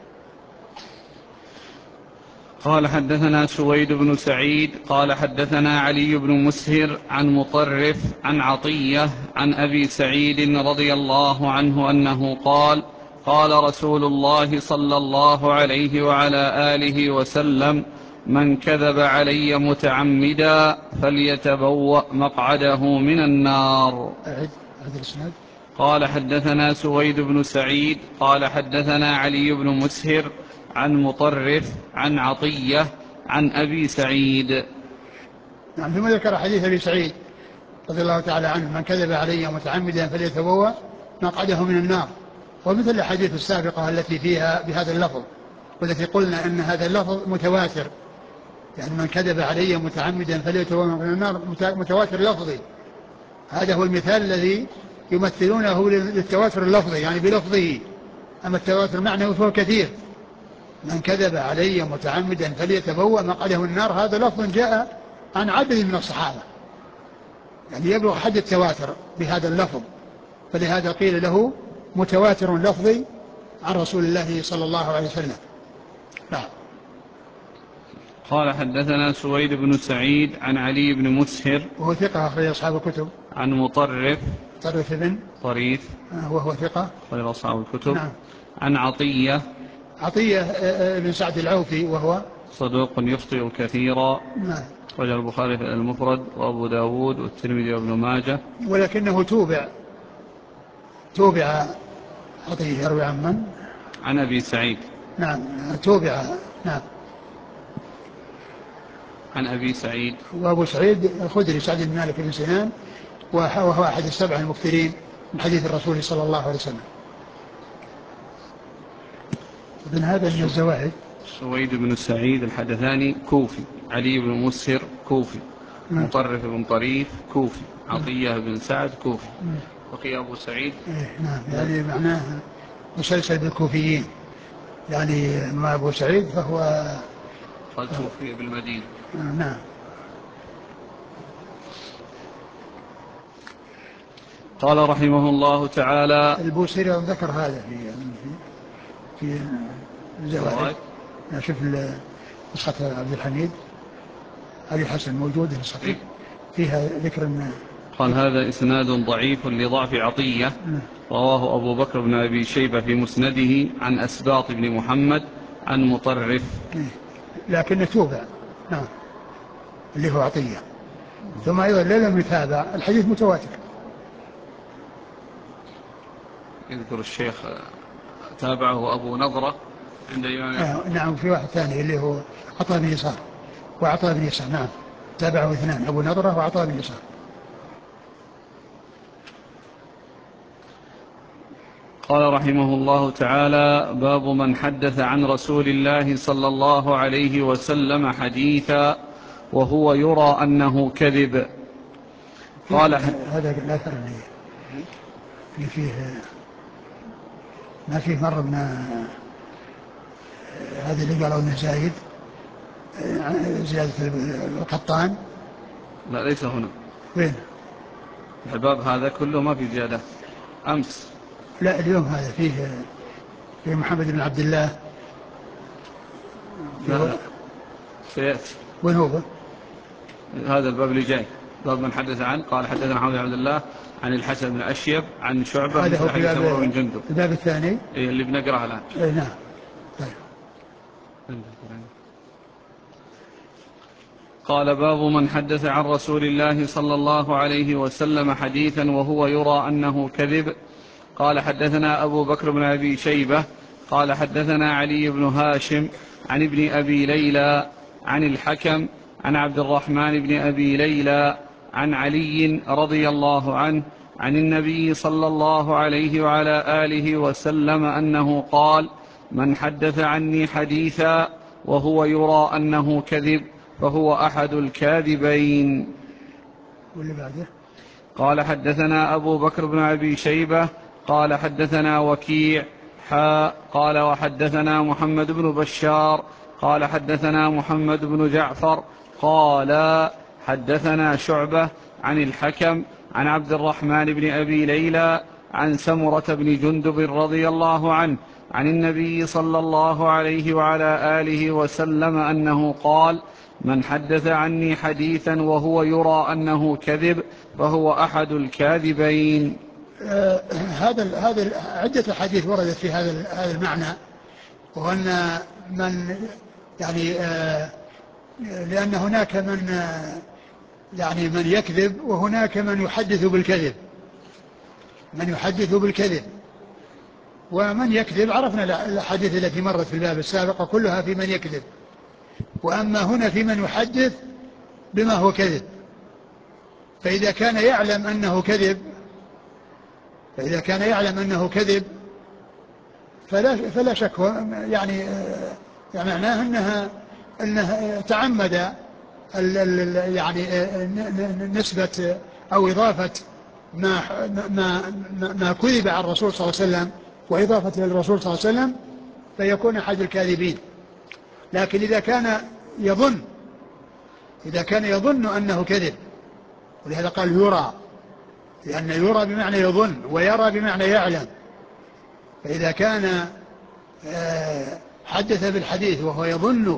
قال حدثنا سويد بن سعيد قال حدثنا علي بن مسهر عن مطرف عن عطية عن أبي سعيد رضي الله عنه أنه قال قال رسول الله صلى الله عليه وعلى آله وسلم: من كذب علي متعمدا فليتبوأ مقعده من النار. قال حدثنا سويد بن سعيد قال حدثنا علي بن مسهر عن مطرف عن عطية عن أبي سعيد.
نعم. ثم ذكر حديث أبي سعيد رضي الله تعالى عنه: من كذب علي متعمدا فليتبوأ مقعده من النار. ومثل الحديث السابقة التي فيها بهذا اللفظ، والتي قلنا أن هذا اللفظ متواتر، يعني من كذب علي متعمدا فليتبوأ مقعده من النار متواتر لفظي. هذا هو المثال الذي يمثلونه للتواتر اللفظي، يعني بلفظه. أما التواتر معناه فهو كثير. من كذب علي متعمدا فليتبوأ مقعده من النار، هذا لفظ جاء عن عدد من الصحابة، يعني يبلغ حد التواتر بهذا اللفظ، فلهذا قيل له متواتر لفظي عن رسول الله صلى الله عليه وسلم. نعم.
قال حدثنا سويد بن سعيد عن علي بن مسهر
وهو ثقة أخرج أصحاب الكتب.
عن مطرف
بن
طريف
وهو ثقة
أخرج أصحاب الكتب.
نعم.
عن عطية
بن سعد العوفي وهو
صدوق يخطئ كثيرا.
نعم.
أخرج البخاري في المفرد وأبو داود والترمذي وابن ماجه،
ولكنه توبع عطية. يروي عن من؟
عن أبي سعيد.
نعم. توبع. نعم.
عن أبي سعيد.
وأبو سعيد الخدري سعد بن مالك بن سنان، وهو أحد السبع المكثرين من حديث الرسول صلى الله عليه وسلم. ابن هذا من الزواهد.
سويد بن سعيد الحدثاني كوفي، علي بن مسهر كوفي، مطرف بن طريف كوفي، عطية بن سعد كوفي، بقي أبو سعيد.
نعم. يعني معناه مسلسل بالكوفيين، يعني ما أبو سعيد فهو
قد توفي بالمدينة.
نعم.
قال رحمه الله تعالى:
البوصيري ذكر هذا في الزوائد. شوف نسخة عبد الحميد علي حسن موجود نسخته فيها ذكر
قال: هذا إسناد ضعيف لضعف عطية. رواه أبو بكر بن أبي شيبة في مسنده عن أسباط بن محمد عن مطرف،
لكن توبع. نعم. اللي هو عطية. ثم أيضا لم يتابع الحديث متواتر.
يذكر الشيخ تابعه أبو نضرة عند إمام
نعم. في واحد ثاني اللي هو عطاء بن يسار وعطاء بن يسار. نعم. تابعه اثنان، أبو نضرة وعطاء بن يسار.
قال رحمه الله تعالى: باب من حدث عن رسول الله صلى الله عليه وسلم حديثا وهو يرى أنه كذب. قال:
هذا الأثر اللي فيه ما فيه مرة من هذا اللي قالوا انه زايد زيادة القطان.
لا، ليس هنا.
وين؟
الباب هذا كله ما في زيادة أمس.
لا، اليوم هذا فيه محمد بن عبد الله.
لا سيأتي.
وين هو؟
هذا الباب اللي جاي، باب من حدث عنه. قال: حدثنا محمد بن عبد الله عن الحسن بن أشيب عن شعبة
هذا هو
حديث عمرو بن جندب.
الباب الثاني
اللي بنقرأه الآن.
نعم. طيب.
قال باب من حدث عن رسول الله صلى الله عليه وسلم حديثا وهو يرى أنه كذب. قال حدثنا أبو بكر بن أبي شيبة قال حدثنا علي بن هاشم عن ابن أبي ليلى عن الحكم عن عبد الرحمن بن أبي ليلى عن علي رضي الله عنه عن النبي صلى الله عليه وعلى آله وسلم أنه قال: من حدث عني حديثا وهو يرى أنه كذب فهو أحد الكاذبين.
واللي بعده
قال حدثنا أبو بكر بن أبي شيبة قال حدثنا وكيع قال وحدثنا محمد بن بشار قال حدثنا محمد بن جعفر قال حدثنا شعبة عن الحكم عن عبد الرحمن بن أبي ليلى عن سمرة بن جندب رضي الله عنه عن النبي صلى الله عليه وعلى آله وسلم أنه قال: من حدث عني حديثا وهو يرى أنه كذب فهو أحد الكاذبين.
هذا عدة حديث وردت في هذا المعنى، وأن من يعني لأن هناك من يكذب وهناك من يحدث بالكذب. ومن يكذب عرفنا الحديث التي مرت في الباب السابق كلها في من يكذب، وأما هنا في من يحدث بما هو كذب. فإذا كان يعلم أنه كذب فلا شك يعني معناه أنه تعمد يعني نسبة أو إضافة ما كذب عن الرسول صلى الله عليه وسلم وإضافة للرسول صلى الله عليه وسلم فيكون أحد الكاذبين. لكن إذا كان يظن أنه كذب، ولهذا قال يرى، لأن يرى بمعنى يظن ويرى بمعنى يعلم. فإذا كان حدث بالحديث وهو يظن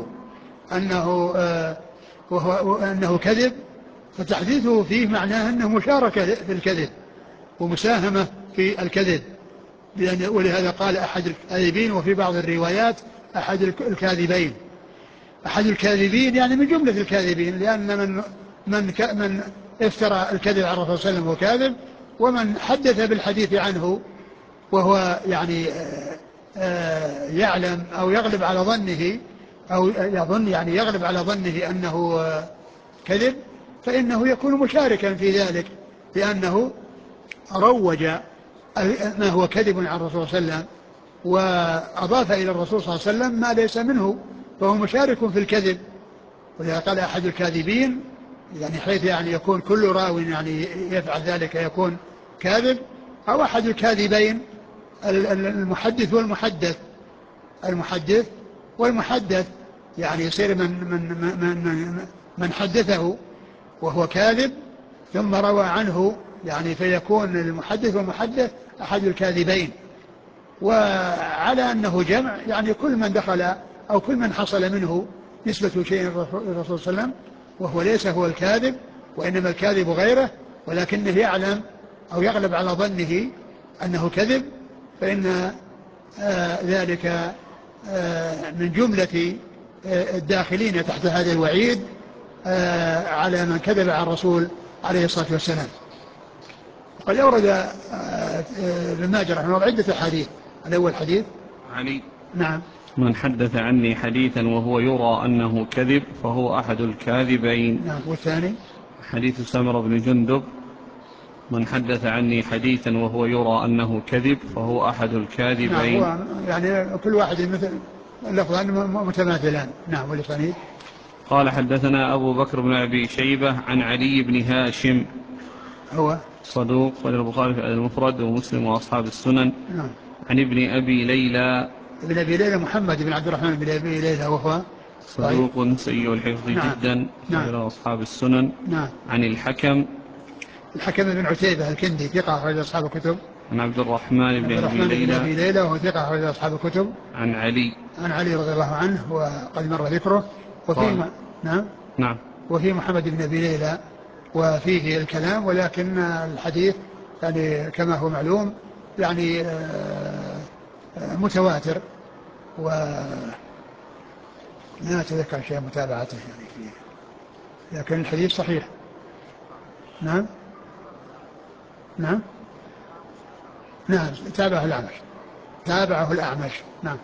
أنه كذب، فتحديثه فيه معناه أنه مشاركة في الكذب ومساهمة في الكذب، ولهذا قال أحد الكاذبين، وفي بعض الروايات أحد الكاذبين. أحد الكاذبين يعني من جملة الكاذبين، لأن من افترى الكذب على الرسول صلى الله عليه وسلم هو كاذب، ومن حدث بالحديث عنه وهو يعني يعلم أو يغلب على ظنه أو يظن يعني يغلب على ظنه أنه كذب، فإنه يكون مشاركا في ذلك، لأنه روج ما هو كذب عن الرسول صلى الله عليه وسلم وأضاف إلى الرسول صلى الله عليه وسلم ما ليس منه، فهو مشارك في الكذب. ولذا قال أحد الكاذبين، يعني حيث يعني يكون كل راو يعني يفعل ذلك يكون كاذب، أو أحد الكاذبين المحدث والمحدث يعني يصير من حدثه وهو كاذب ثم روى عنه، يعني فيكون المحدث والمحدث أحد الكاذبين. وعلى أنه جمع، يعني كل من دخل أو كل من حصل منه نسبة شيء للرسول صلى الله عليه وسلم وهو ليس هو الكاذب، وإنما الكاذب غيره، ولكنه يعلم أو يغلب على ظنه أنه كذب، فإن ذلك من جملة الداخلين تحت هذا الوعيد على من كذب على الرسول عليه الصلاة والسلام. قد أورد ابن ماجه رحمه الله عدة حديث. الأول حديث
علي:
نعم.
من حدث عني حديثا وهو يرى أنه كذب فهو أحد الكاذبين.
نعم. والثاني
حديث سمرة بن جندب: من حدث عني حديثا وهو يرى أنه كذب فهو أحد الكاذبين.
نعم. يعني كل واحد مثل اللفظان متماثلان. نعم. والثاني
قال حدثنا أبو بكر بن أبي شيبة عن علي بن هاشم
هو
صدوق والبخاري في المفرد ومسلم وأصحاب السنن.
نعم.
عن ابن أبي ليلى
ابن أبي ليلى محمد بن عبد الرحمن بن أبي ليلى وهو
صدوق سيء الحفظ
نعم.
جدا
نعم.
أصحاب السنن.
نعم.
عن الحكم
بن عتيبة الكندي ثقة أخرج أصحاب الكتب.
عن عبد الرحمن بن أبي
ليلى وهو ثقة أخرج أصحاب الكتب.
عن علي
رضي الله عنه وقد مر ذكره. وفي محمد بن أبي ليلى وفيه الكلام، ولكن الحديث يعني كما هو معلوم يعني متواتر، ولا أتذكر شيء متابعته يعني فيه. لكن الحديث صحيح. نعم نعم نعم، تابعه الأعمش، تابعه الأعمش. نعم.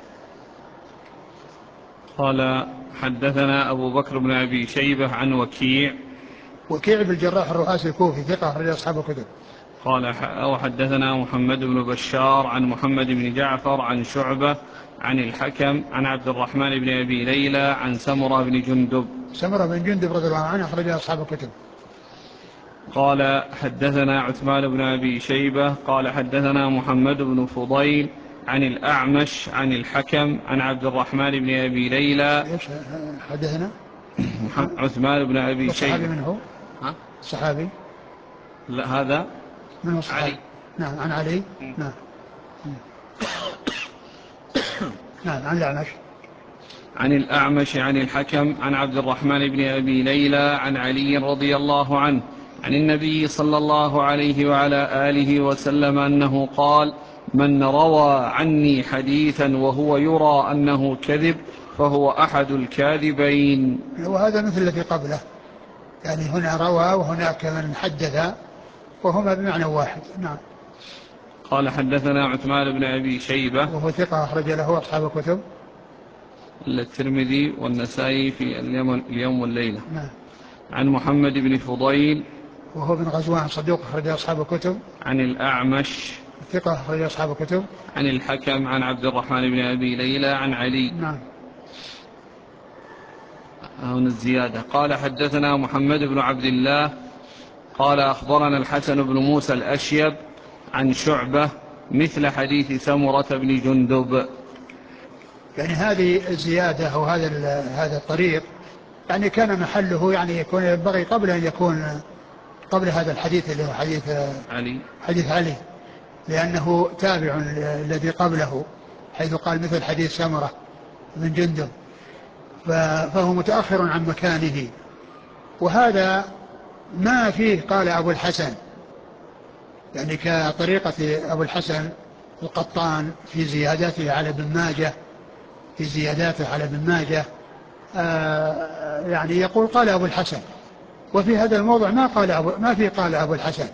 قال حدثنا أبو بكر بن أبي شيبة عن وكيع.
وكيع بن الجراح الرؤاسي الكوفي ثقة أخرج أصحاب الكتب.
قال وحدثنا محمد بن بشار عن محمد بن جعفر عن شعبة عن الحكم عن عبد الرحمن بن أبي ليلى عن سمرة بن جندب.
سمرة بن جندب رضي الله عنه أخرج أصحاب الكتب.
قال حدثنا عثمان بن أبي شيبة قال حدثنا محمد بن فضيل عن الأعمش عن الحكم عن عبد الرحمن بن أبي ليلى.
ايش حدثنا؟
عثمان بن أبي
الصحابي
شيبة.
من هو؟
ها؟
الصحابي؟
لا، هذا
من هو الصحابي؟
علي.
نعم، عن علي. نعم. نعم، عن الأعمش.
عن الأعمش عن الحكم عن عبد الرحمن بن أبي ليلى عن علي رضي الله عنه عن النبي صلى الله عليه وعلى آله وسلم أنه قال: من روى عني حديثا وهو يرى أنه كذب فهو أحد الكاذبين.
وهذا مثل الذي قبله، يعني هنا روى وهناك من حدث، وهما بمعنى واحد. نعم.
قال حدثنا عثمان بن أبي شيبة
وهو ثقة أخرج له أصحاب الكتب
الترمذي والنسائي في اليوم والليلة.
نعم.
عن محمد بن فضيل
وهو بن غزوان صدوق أخرج أصحاب الكتب.
عن الأعمش
ثقة أخرج أصحاب الكتب.
عن الحكم عن عبد الرحمن بن أبي ليلى عن علي.
نعم.
هنا الزيادة. قال حدثنا محمد بن عبد الله قال أخبرنا الحسن بن موسى الأشيب عن شعبة مثل حديث سمرة بن جندب.
يعني هذه الزيادة أو هذا الطريق يعني كان محله يعني يكون ينبغي قبل أن يكون قبل هذا الحديث اللي هو حديث علي، لأنه تابع الذي قبله، حيث قال مثل حديث سمرة بن جندب، فهو متأخر عن مكانه. وهذا ما فيه قال أبو الحسن، يعني كطريقة أبو الحسن القطان في زياداته على ابن ماجه، في زياداته على ابن ماجه يعني يقول قال أبو الحسن، وفي هذا الموضع ما في قال أبو الحسن،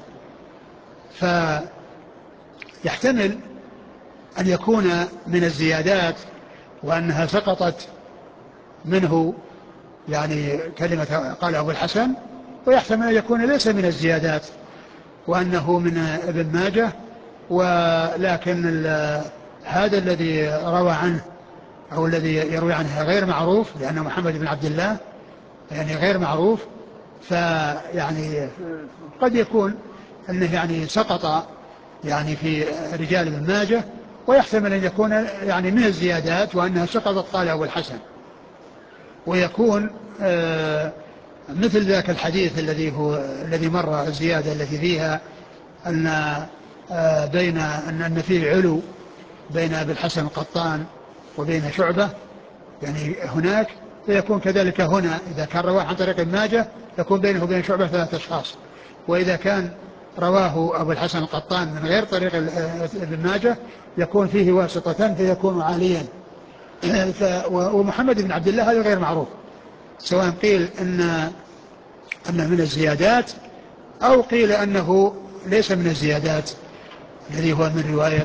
فيحتمل أن يكون من الزيادات وأنها سقطت منه، يعني كلمة قال أبو الحسن، ويحتمل أن يكون ليس من الزيادات وأنه من ابن ماجه، ولكن هذا الذي روى عنه أو الذي يروي عنه غير معروف، لأنه محمد بن عبد الله يعني غير معروف، فيعني قد يكون أنه يعني سقط يعني في رجال ابن ماجه، ويحتمل أن يكون يعني من الزيادات وأنها سقطت قال أبو الحسن، ويكون مثل ذاك الحديث الذي مر، الزيادة التي فيها أن بين أن فيه علو بين أبي الحسن القطان وبين شعبة، يعني هناك، فيكون كذلك هنا إذا كان رواه عن طريق ابن ماجه يكون بينه وبين شعبة 3 أشخاص، وإذا كان رواه أبو الحسن القطان من غير طريق ابن ماجه يكون فيه واسطة فيكون عاليا. ومحمد بن عبد الله هذا غير معروف، سواء قيل أنه من الزيادات أو قيل أنه ليس من الزيادات، الذي هو من رواية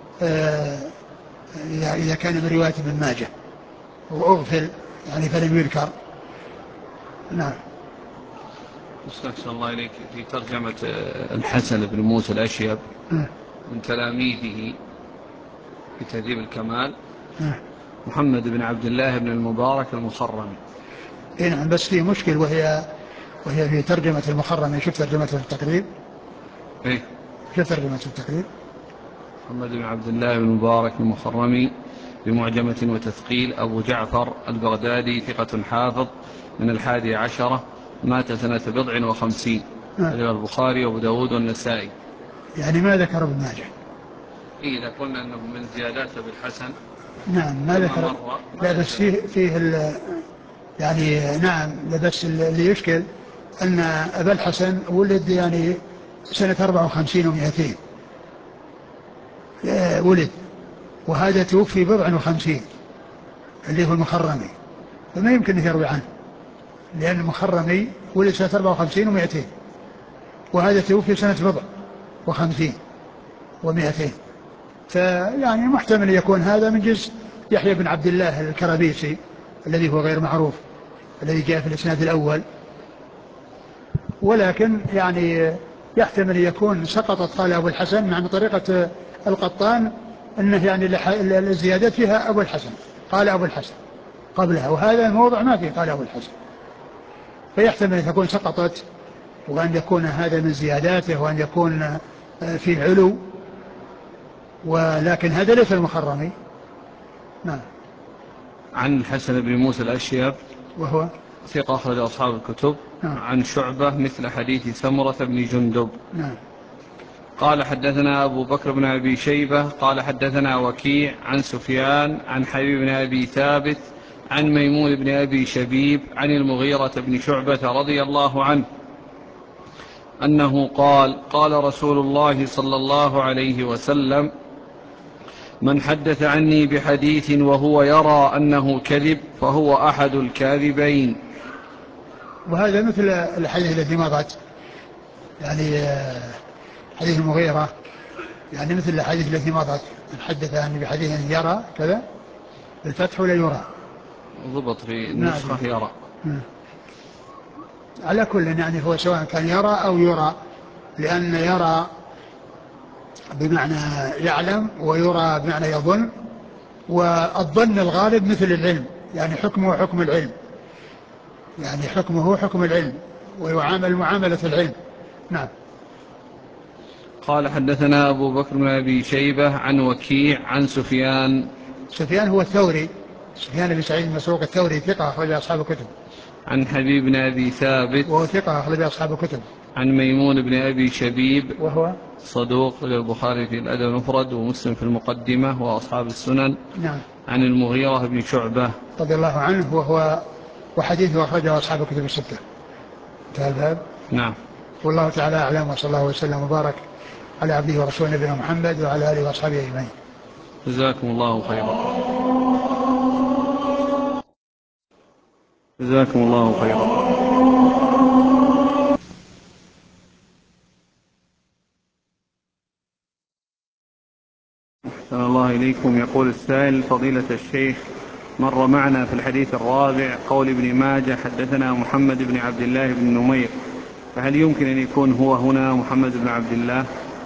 إذا كان من رواية ابن ماجه وأغفل يعني فلم يذكر. نعم.
أحسن الله إليك. في ترجمة الحسن بن موسى الأشيب من تلاميذه في تهذيب الكمال محمد بن عبد الله بن المبارك المخرمي.
نعم، بس في مشكل وهي في ترجمة المخرمي. شوف ترجمة التقريب.
إيه؟
شوف ترجمة التقريب.
محمد بن عبد الله بن المبارك المخرمي بمعجمة وتثقيل، أبو جعفر البغدادي، ثقة حافظ، من 11، مات سنة 57. رجل البخاري وأبو داود والنسائي.
يعني ما ذكر ابن ماجه.
إذا قلنا أنه من زيادات أبي الحسن
نعم ما ذكر. لا بس فيه يعني نعم، بس اللي يشكل أن أبا الحسن ولد يعني سنة 54 و200 ولد، وهذا توفي ب 54 اللي هو المخرمي، فما يمكن أن يروي عنه. لأن المخرمي ولد سنة 54 و200، وهذا توفي سنة بضع و50 و200. فيعني محتمل يكون هذا من جنس يحيى بن عبد الله الكرابيسي الذي هو غير معروف الذي جاء في الإسناد الأول، ولكن يعني يحتمل يكون سقطت قال أبو الحسن مع طريقة القطان أنه يعني الزيادات فيها أبو الحسن قال أبو الحسن قبلها، وهذا الموضع ما فيه قال أبو الحسن، فيحتمل أن تكون سقطت وأن يكون هذا من زياداته وأن يكون في العلو، ولكن هذا ليس المخرمي. نعم.
عن الحسن بن موسى الأشيب
وهو
ثقة أخرج أصحاب الكتب.
نعم.
عن شعبة مثل حديث سمرة بن جندب.
نعم.
قال حدثنا أبو بكر بن أبي شيبة قال حدثنا وكيع عن سفيان عن حبيب بن أبي ثابت عن ميمون بن أبي شبيب عن المغيرة بن شعبة رضي الله عنه أنه قال قال رسول الله صلى الله عليه وسلم: من حدث عني بحديث وهو يرى أنه كذب فهو أحد الكاذبين.
وهذا مثل الحديث الذي مضت، يعني حديث المغيرة، يعني مثل الحديث التي مضت، من حدث عني بحديث يرى كذا بالفتح ولا يرى؟
ضبط في النسخة يرى.
على كل يعني هو سواء كان يرى أو يرى، لأن يرى بمعنى يعلم ويرى بمعنى يظن، والظن الغالب مثل العلم، يعني حكمه حكم العلم، يعني حكمه حكم العلم ويعامل معاملة العلم. نعم.
قال حدثنا أبو بكر بن أبي شيبة عن وكيع عن سفيان.
سفيان هو الثوري، سفيان بن سعيد المسروق الثوري ثقة أخرج أصحاب الكتب.
عن حبيب بن أبي ثابت
وهو ثقة أخرج أصحاب الكتب.
عن ميمون بن أبي شبيب
وهو
صدوق للبخاري في الأدب المفرد ومسلم في المقدمة وأصحاب السنن.
نعم.
عن المغيرة بن شعبة
رضي الله عنه، وحديثه أخرجه أصحاب الكتب الستة. انتهى الباب.
نعم.
والله تعالى أعلم، وصلى الله وسلم وبارك على عبده ورسوله نبينا محمد وعلى آله وأصحابه أجمعين.
جزاكم الله خيرا. جزاكم الله خيرا. أحسن الله إليكم. يقول السائل: فضيلة الشيخ، مر معنا في الحديث الرابع قول ابن ماجه حدثنا محمد بن عبد الله بن نمير، فهل يمكن أن يكون هو هنا محمد بن عبد الله؟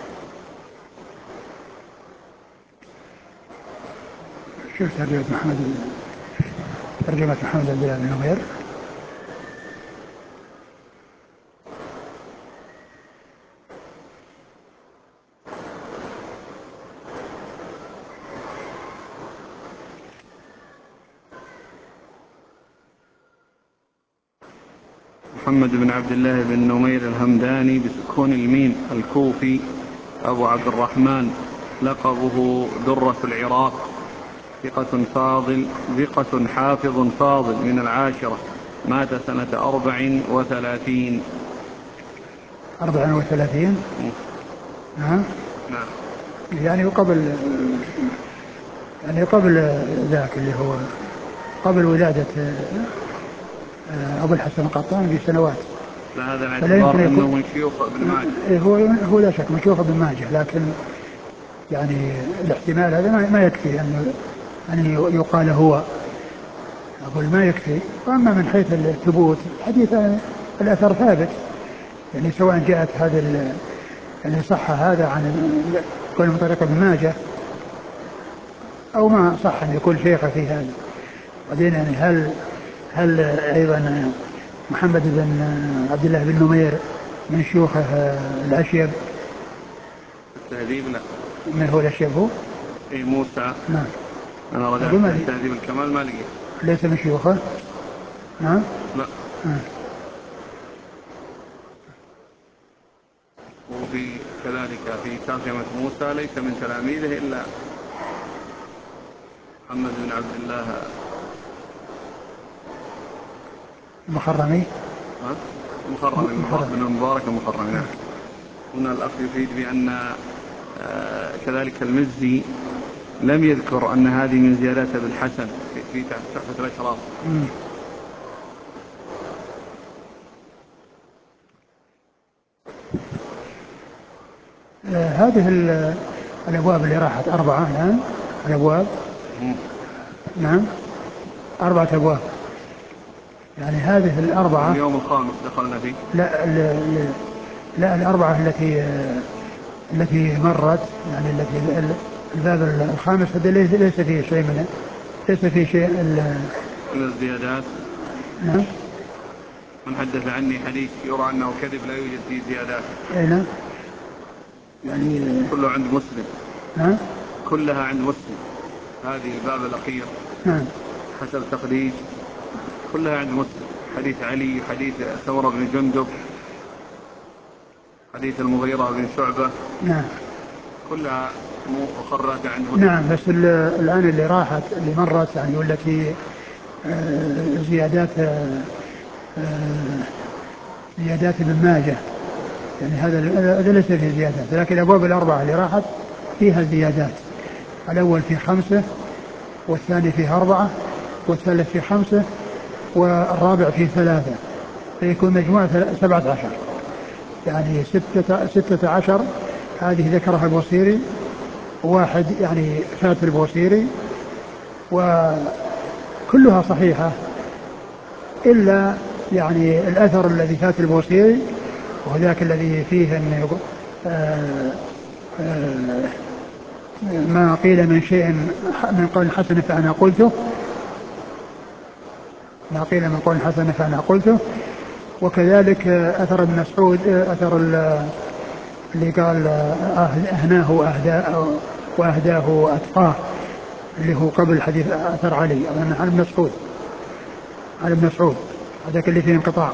شوف ترجمة محمد عبد الله بن نمير.
محمد بن عبد الله بن نمير الهمداني بسكون الميم الكوفي أبو عبد الرحمن، لقبه درة العراق، ثقة حافظ فاضل من العاشرة، مات سنة 34.
34. نعم. يعني قبل ذاك اللي هو قبل ولادة أبو الحسن القطان بسنوات.
لا، هذا الاعتبار أنه من شيوخ ابن ماجه.
هو لا شك من شيوخ ابن ماجه، لكن يعني الاحتمال هذا ما يكفي أن يقال هو، أقول ما يكفي. وأما من حيث الثبوت حديث الأثر ثابت، يعني سواء جاءت هذا يعني صح هذا عن كل من طريق ابن ماجه أو ما صح أن يكون شيخه في هذا. وبعدين يعني هل أيضا محمد بن عبد الله بن نمير من شيوخه الأشيب؟
التهذيب لا.
من هو الأشيب؟ هو
إيه موسى.
نعم.
أنا رجعت التهذيب الكمال ما لقيت.
ليس من شيوخه. نعم.
لا. وفي كذلك في ترجمة موسى ليس من تلاميذه إلا محمد بن عبد الله
المخرمي.
بن المبارك المخرمي. نعم. هنا الأخ يفيد بأن كذلك المزي لم يذكر أن هذه من زيادات ابن الحسن في تحفة الأشراف.
هذه الأبواب اللي راحت 4 الآن الأبواب. نعم 4 أبواب، يعني هذه 4.
اليوم الخامس دخلنا فيه.
لا 4 التي مرت، يعني الباب الخامس هذا ليس فيه شيء منه، ليس فيه شيء
من الزيادات.
نعم.
من حدث عني حديث يرى أنه كذب لا يوجد فيه زيادات.
أي نعم. يعني
كله عند مسلم.
نعم.
كلها عند مسلم. هذه الباب الأخير.
نعم.
حسب تقريج كلها عند مسلم. حديث علي، حديث ثورة بن جندب، حديث المغيرة بن شعبة.
نعم.
كلها مخرجة عند مسلم.
نعم. بس الآن اللي راحت اللي مرت يعني والتي زيادات زيادات ابن ماجه، يعني هذا ليس فيه زيادات، لكن الأبواب 4 اللي راحت فيها زيادات. الأول فيه 5، والثاني فيه 4، والثالث فيه 5، والرابع فيه 3، فيكون مجموعة 17، يعني 16. هذه ذكرها البوصيري، 1 يعني فات البوصيري، وكلها صحيحة إلا يعني الأثر الذي فات البوصيري، وذاك الذي فيه ما قيل من شيء من قول حسن فأنا قلته، ما قيل من قول حسن فأنا قلته. وكذلك أثر ابن مسعود، أثر اللي قال أهناه وأهداه أتقاه، اللي هو قبل حديث أثر علي عن ابن مسعود، هذاك اللي فيه انقطاع.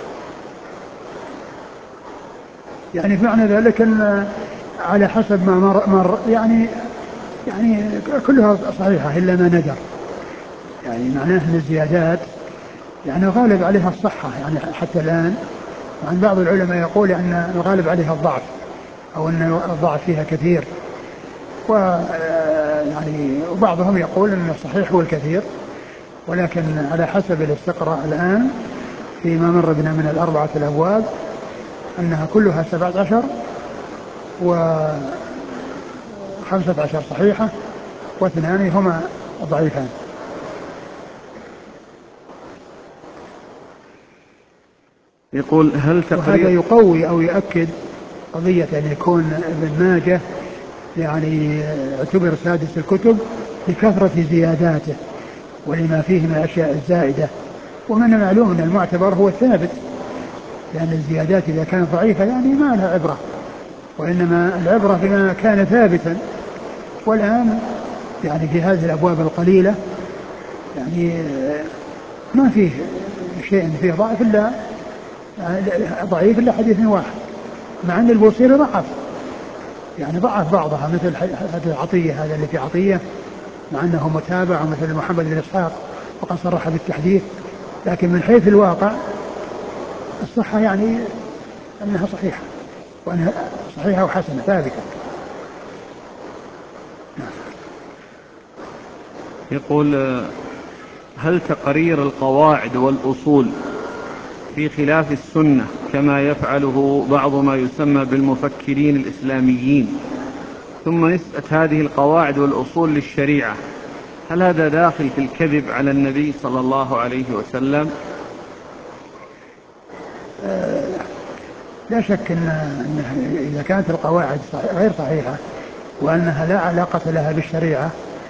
يعني معنى ذلك أن على حسب ما مر يعني كلها صحيحة إلا ما ندر، يعني معناه أن الزيادات يعني غالب عليها الصحة، يعني حتى الآن عن بعض العلماء يقول أن الغالب عليها الضعف، أو أن الضعف فيها كثير، يعني وبعضهم يقول أن الصحيح هو الكثير، ولكن على حسب الاستقراء الآن فيما مر بنا من 4 الأبواب أنها كلها 17 و15 صحيحة، و2 هما ضعيفان.
يقول هل
وهذا يقوي أو يؤكد قضية أن يكون ابن ماجه يعني اعتبر سادس الكتب لكثرة زياداته ولما فيه من الأشياء الزائدة، ومن المعلوم أن المعتبر هو الثابت، لأن الزيادات إذا كانت ضعيفة يعني ما لها عبرة، وإنما العبرة بما كان ثابتا. والآن يعني في هذه الأبواب القليلة يعني ما فيه شيء فيه ضعيف إلا حديث واحد، مع أن البوصيري ضعف بعضها، مثل هذا عطية، هذا اللي في عطية مع أنه متابع، مثل محمد بن إسحاق وقد صرح بالتحديث، لكن من حيث الواقع الصحة يعني أنها صحيحة، وأنها صحيحة وحسنة ثابتة.
يقول هل تقرير القواعد والأصول في خلاف السنة كما يفعله بعض ما يسمى بالمفكرين الإسلاميين، ثم نسبة هذه القواعد والأصول للشريعة، هل هذا داخل في الكذب على النبي صلى الله عليه وسلم؟
لا شك أن إذا كانت القواعد غير صحيحة وأنها لا علاقة لها بالشريعة،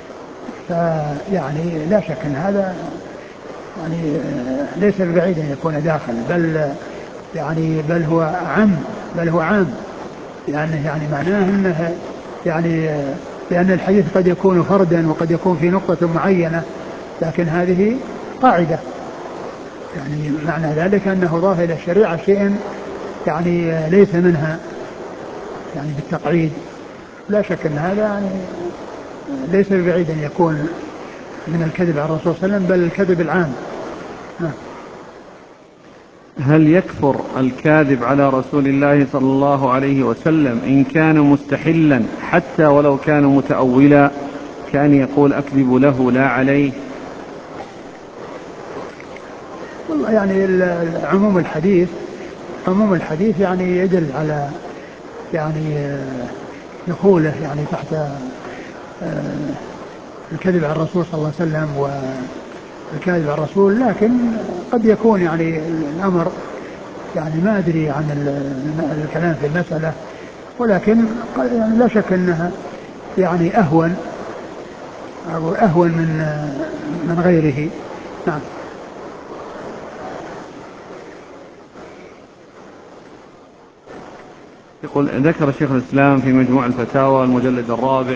فيعني لا شك أن هذا يعني ليس ببعيد أن يكون داخل، بل هو عام، يعني معناه أنه يعني لأن الحديث قد يكون فردا وقد يكون في نقطة معينة، لكن هذه قاعدة، يعني معنى ذلك أنه ضاف إلى الشريعة شيء يعني ليس منها يعني بالتقعيد. لا شك أن هذا يعني ليس ببعيد أن يكون من الكذب على الرسول صلى الله عليه وسلم، بل الكذب العام.
هل يكفر الكاذب على رسول الله صلى الله عليه وسلم إن كان مستحلا حتى ولو كان متأولا، كان يقول أكذب له لا عليه؟
والله يعني عموم الحديث يعني يدل على يعني دخوله يعني تحت الكذب على الرسول صلى الله عليه وسلم والكذب على الرسول، لكن قد يكون يعني الأمر يعني ما أدري عن الكلام في المسألة، ولكن يعني لا شك أنها يعني أهون أو أهون من غيره. نعم.
يقول ذكر شيخ الإسلام في مجموع الفتاوى المجلد الرابع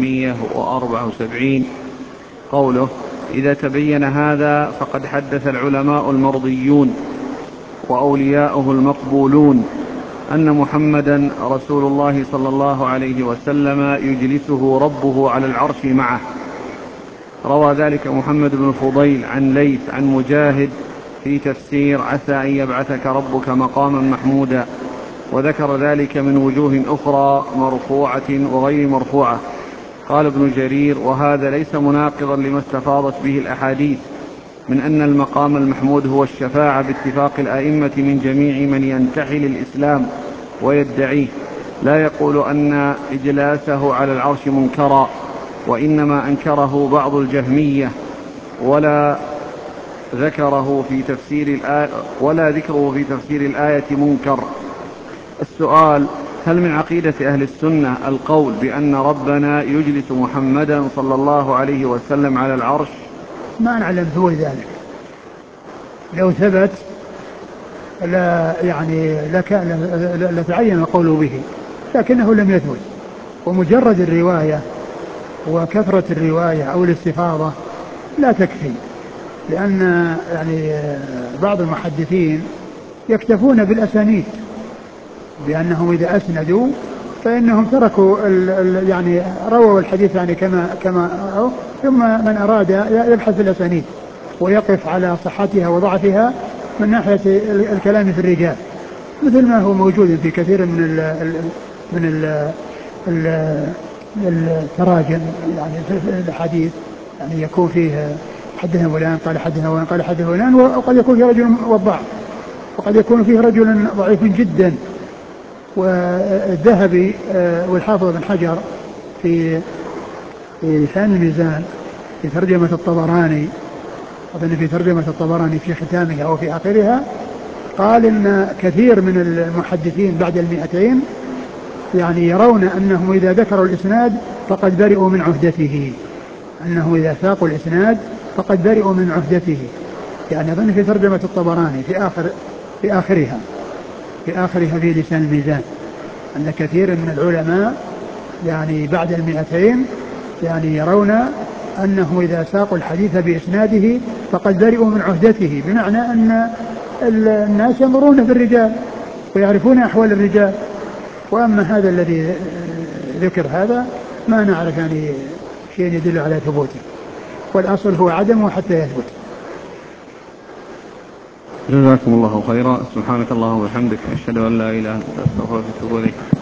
374 قوله: إذا تبين هذا فقد حدث العلماء المرضيون وأولياؤه المقبولون أن محمدا رسول الله صلى الله عليه وسلم يجلسه ربه على العرش معه. روى ذلك محمد بن فضيل عن ليث عن مجاهد في تفسير عسى أن يبعثك ربك مقاما محمودا، وذكر ذلك من وجوه أخرى مرفوعة وغير مرفوعة. قال ابن جرير: وهذا ليس مناقضا لما استفاضت به الأحاديث من أن المقام المحمود هو الشفاعة باتفاق الأئمة من جميع من ينتحل الإسلام ويدعيه، لا يقول أن إجلاسه على العرش منكرا، وإنما أنكره بعض الجهمية ولا ذكره في تفسير الآية منكر. السؤال: هل من عقيدة أهل السنة القول بأن ربنا يجلس محمدا صلى الله عليه وسلم على العرش؟
ما نعلم ثبوت ذلك، لو ثبت لا يعني لتعين القول به، لكنه لم يثبت، ومجرد الرواية وكثرة الرواية أو الاستفاضة لا تكفي، لأن يعني بعض المحدثين يكتفون بالأسانيد، بأنهم إذا أسندوا فإنهم تركوا يعني رووا الحديث يعني كما رأوا، ثم من أراد يبحث في الأسانيد ويقف على صحتها وضعفها من ناحية الكلام في الرجال، مثل ما هو موجود في كثير من التراجم يعني في الحديث، يعني يكون فيه حدثنا فلان قال حدثنا فلان قال حدثنا فلان، وقد يكون فيه رجل وضع، وقد يكون فيه رجل ضعيف جدا. والذهبي والحافظ بن حجر في لسان الميزان في ترجمة الطبراني، أظن في ترجمة الطبراني في ختامها أو في آخرها، قال إن كثير من المحدثين بعد 200 يعني يرون أنهم إذا ذكروا الإسناد فقد برئوا من عهدته، أنه إذا ساقوا الإسناد فقد برئوا من عهدته، يعني أظن في ترجمة الطبراني في آخرها في لسان الميزان، أن كثير من العلماء يعني بعد 200 يعني يرون أنه إذا ساقوا الحديث بإسناده فقد برئوا من عهدته، بمعنى أن الناس ينظرون في الرجال ويعرفون أحوال الرجال. وأما هذا الذي ذكر هذا ما نعرف يعني شيء يدل على ثبوته، والأصل هو عدمه حتى يثبت.
جزاكم الله خيرا. سبحانك اللهم وبحمدك، أشهد أن لا إله إلا أنت، أستغفرك وأتوب إليك.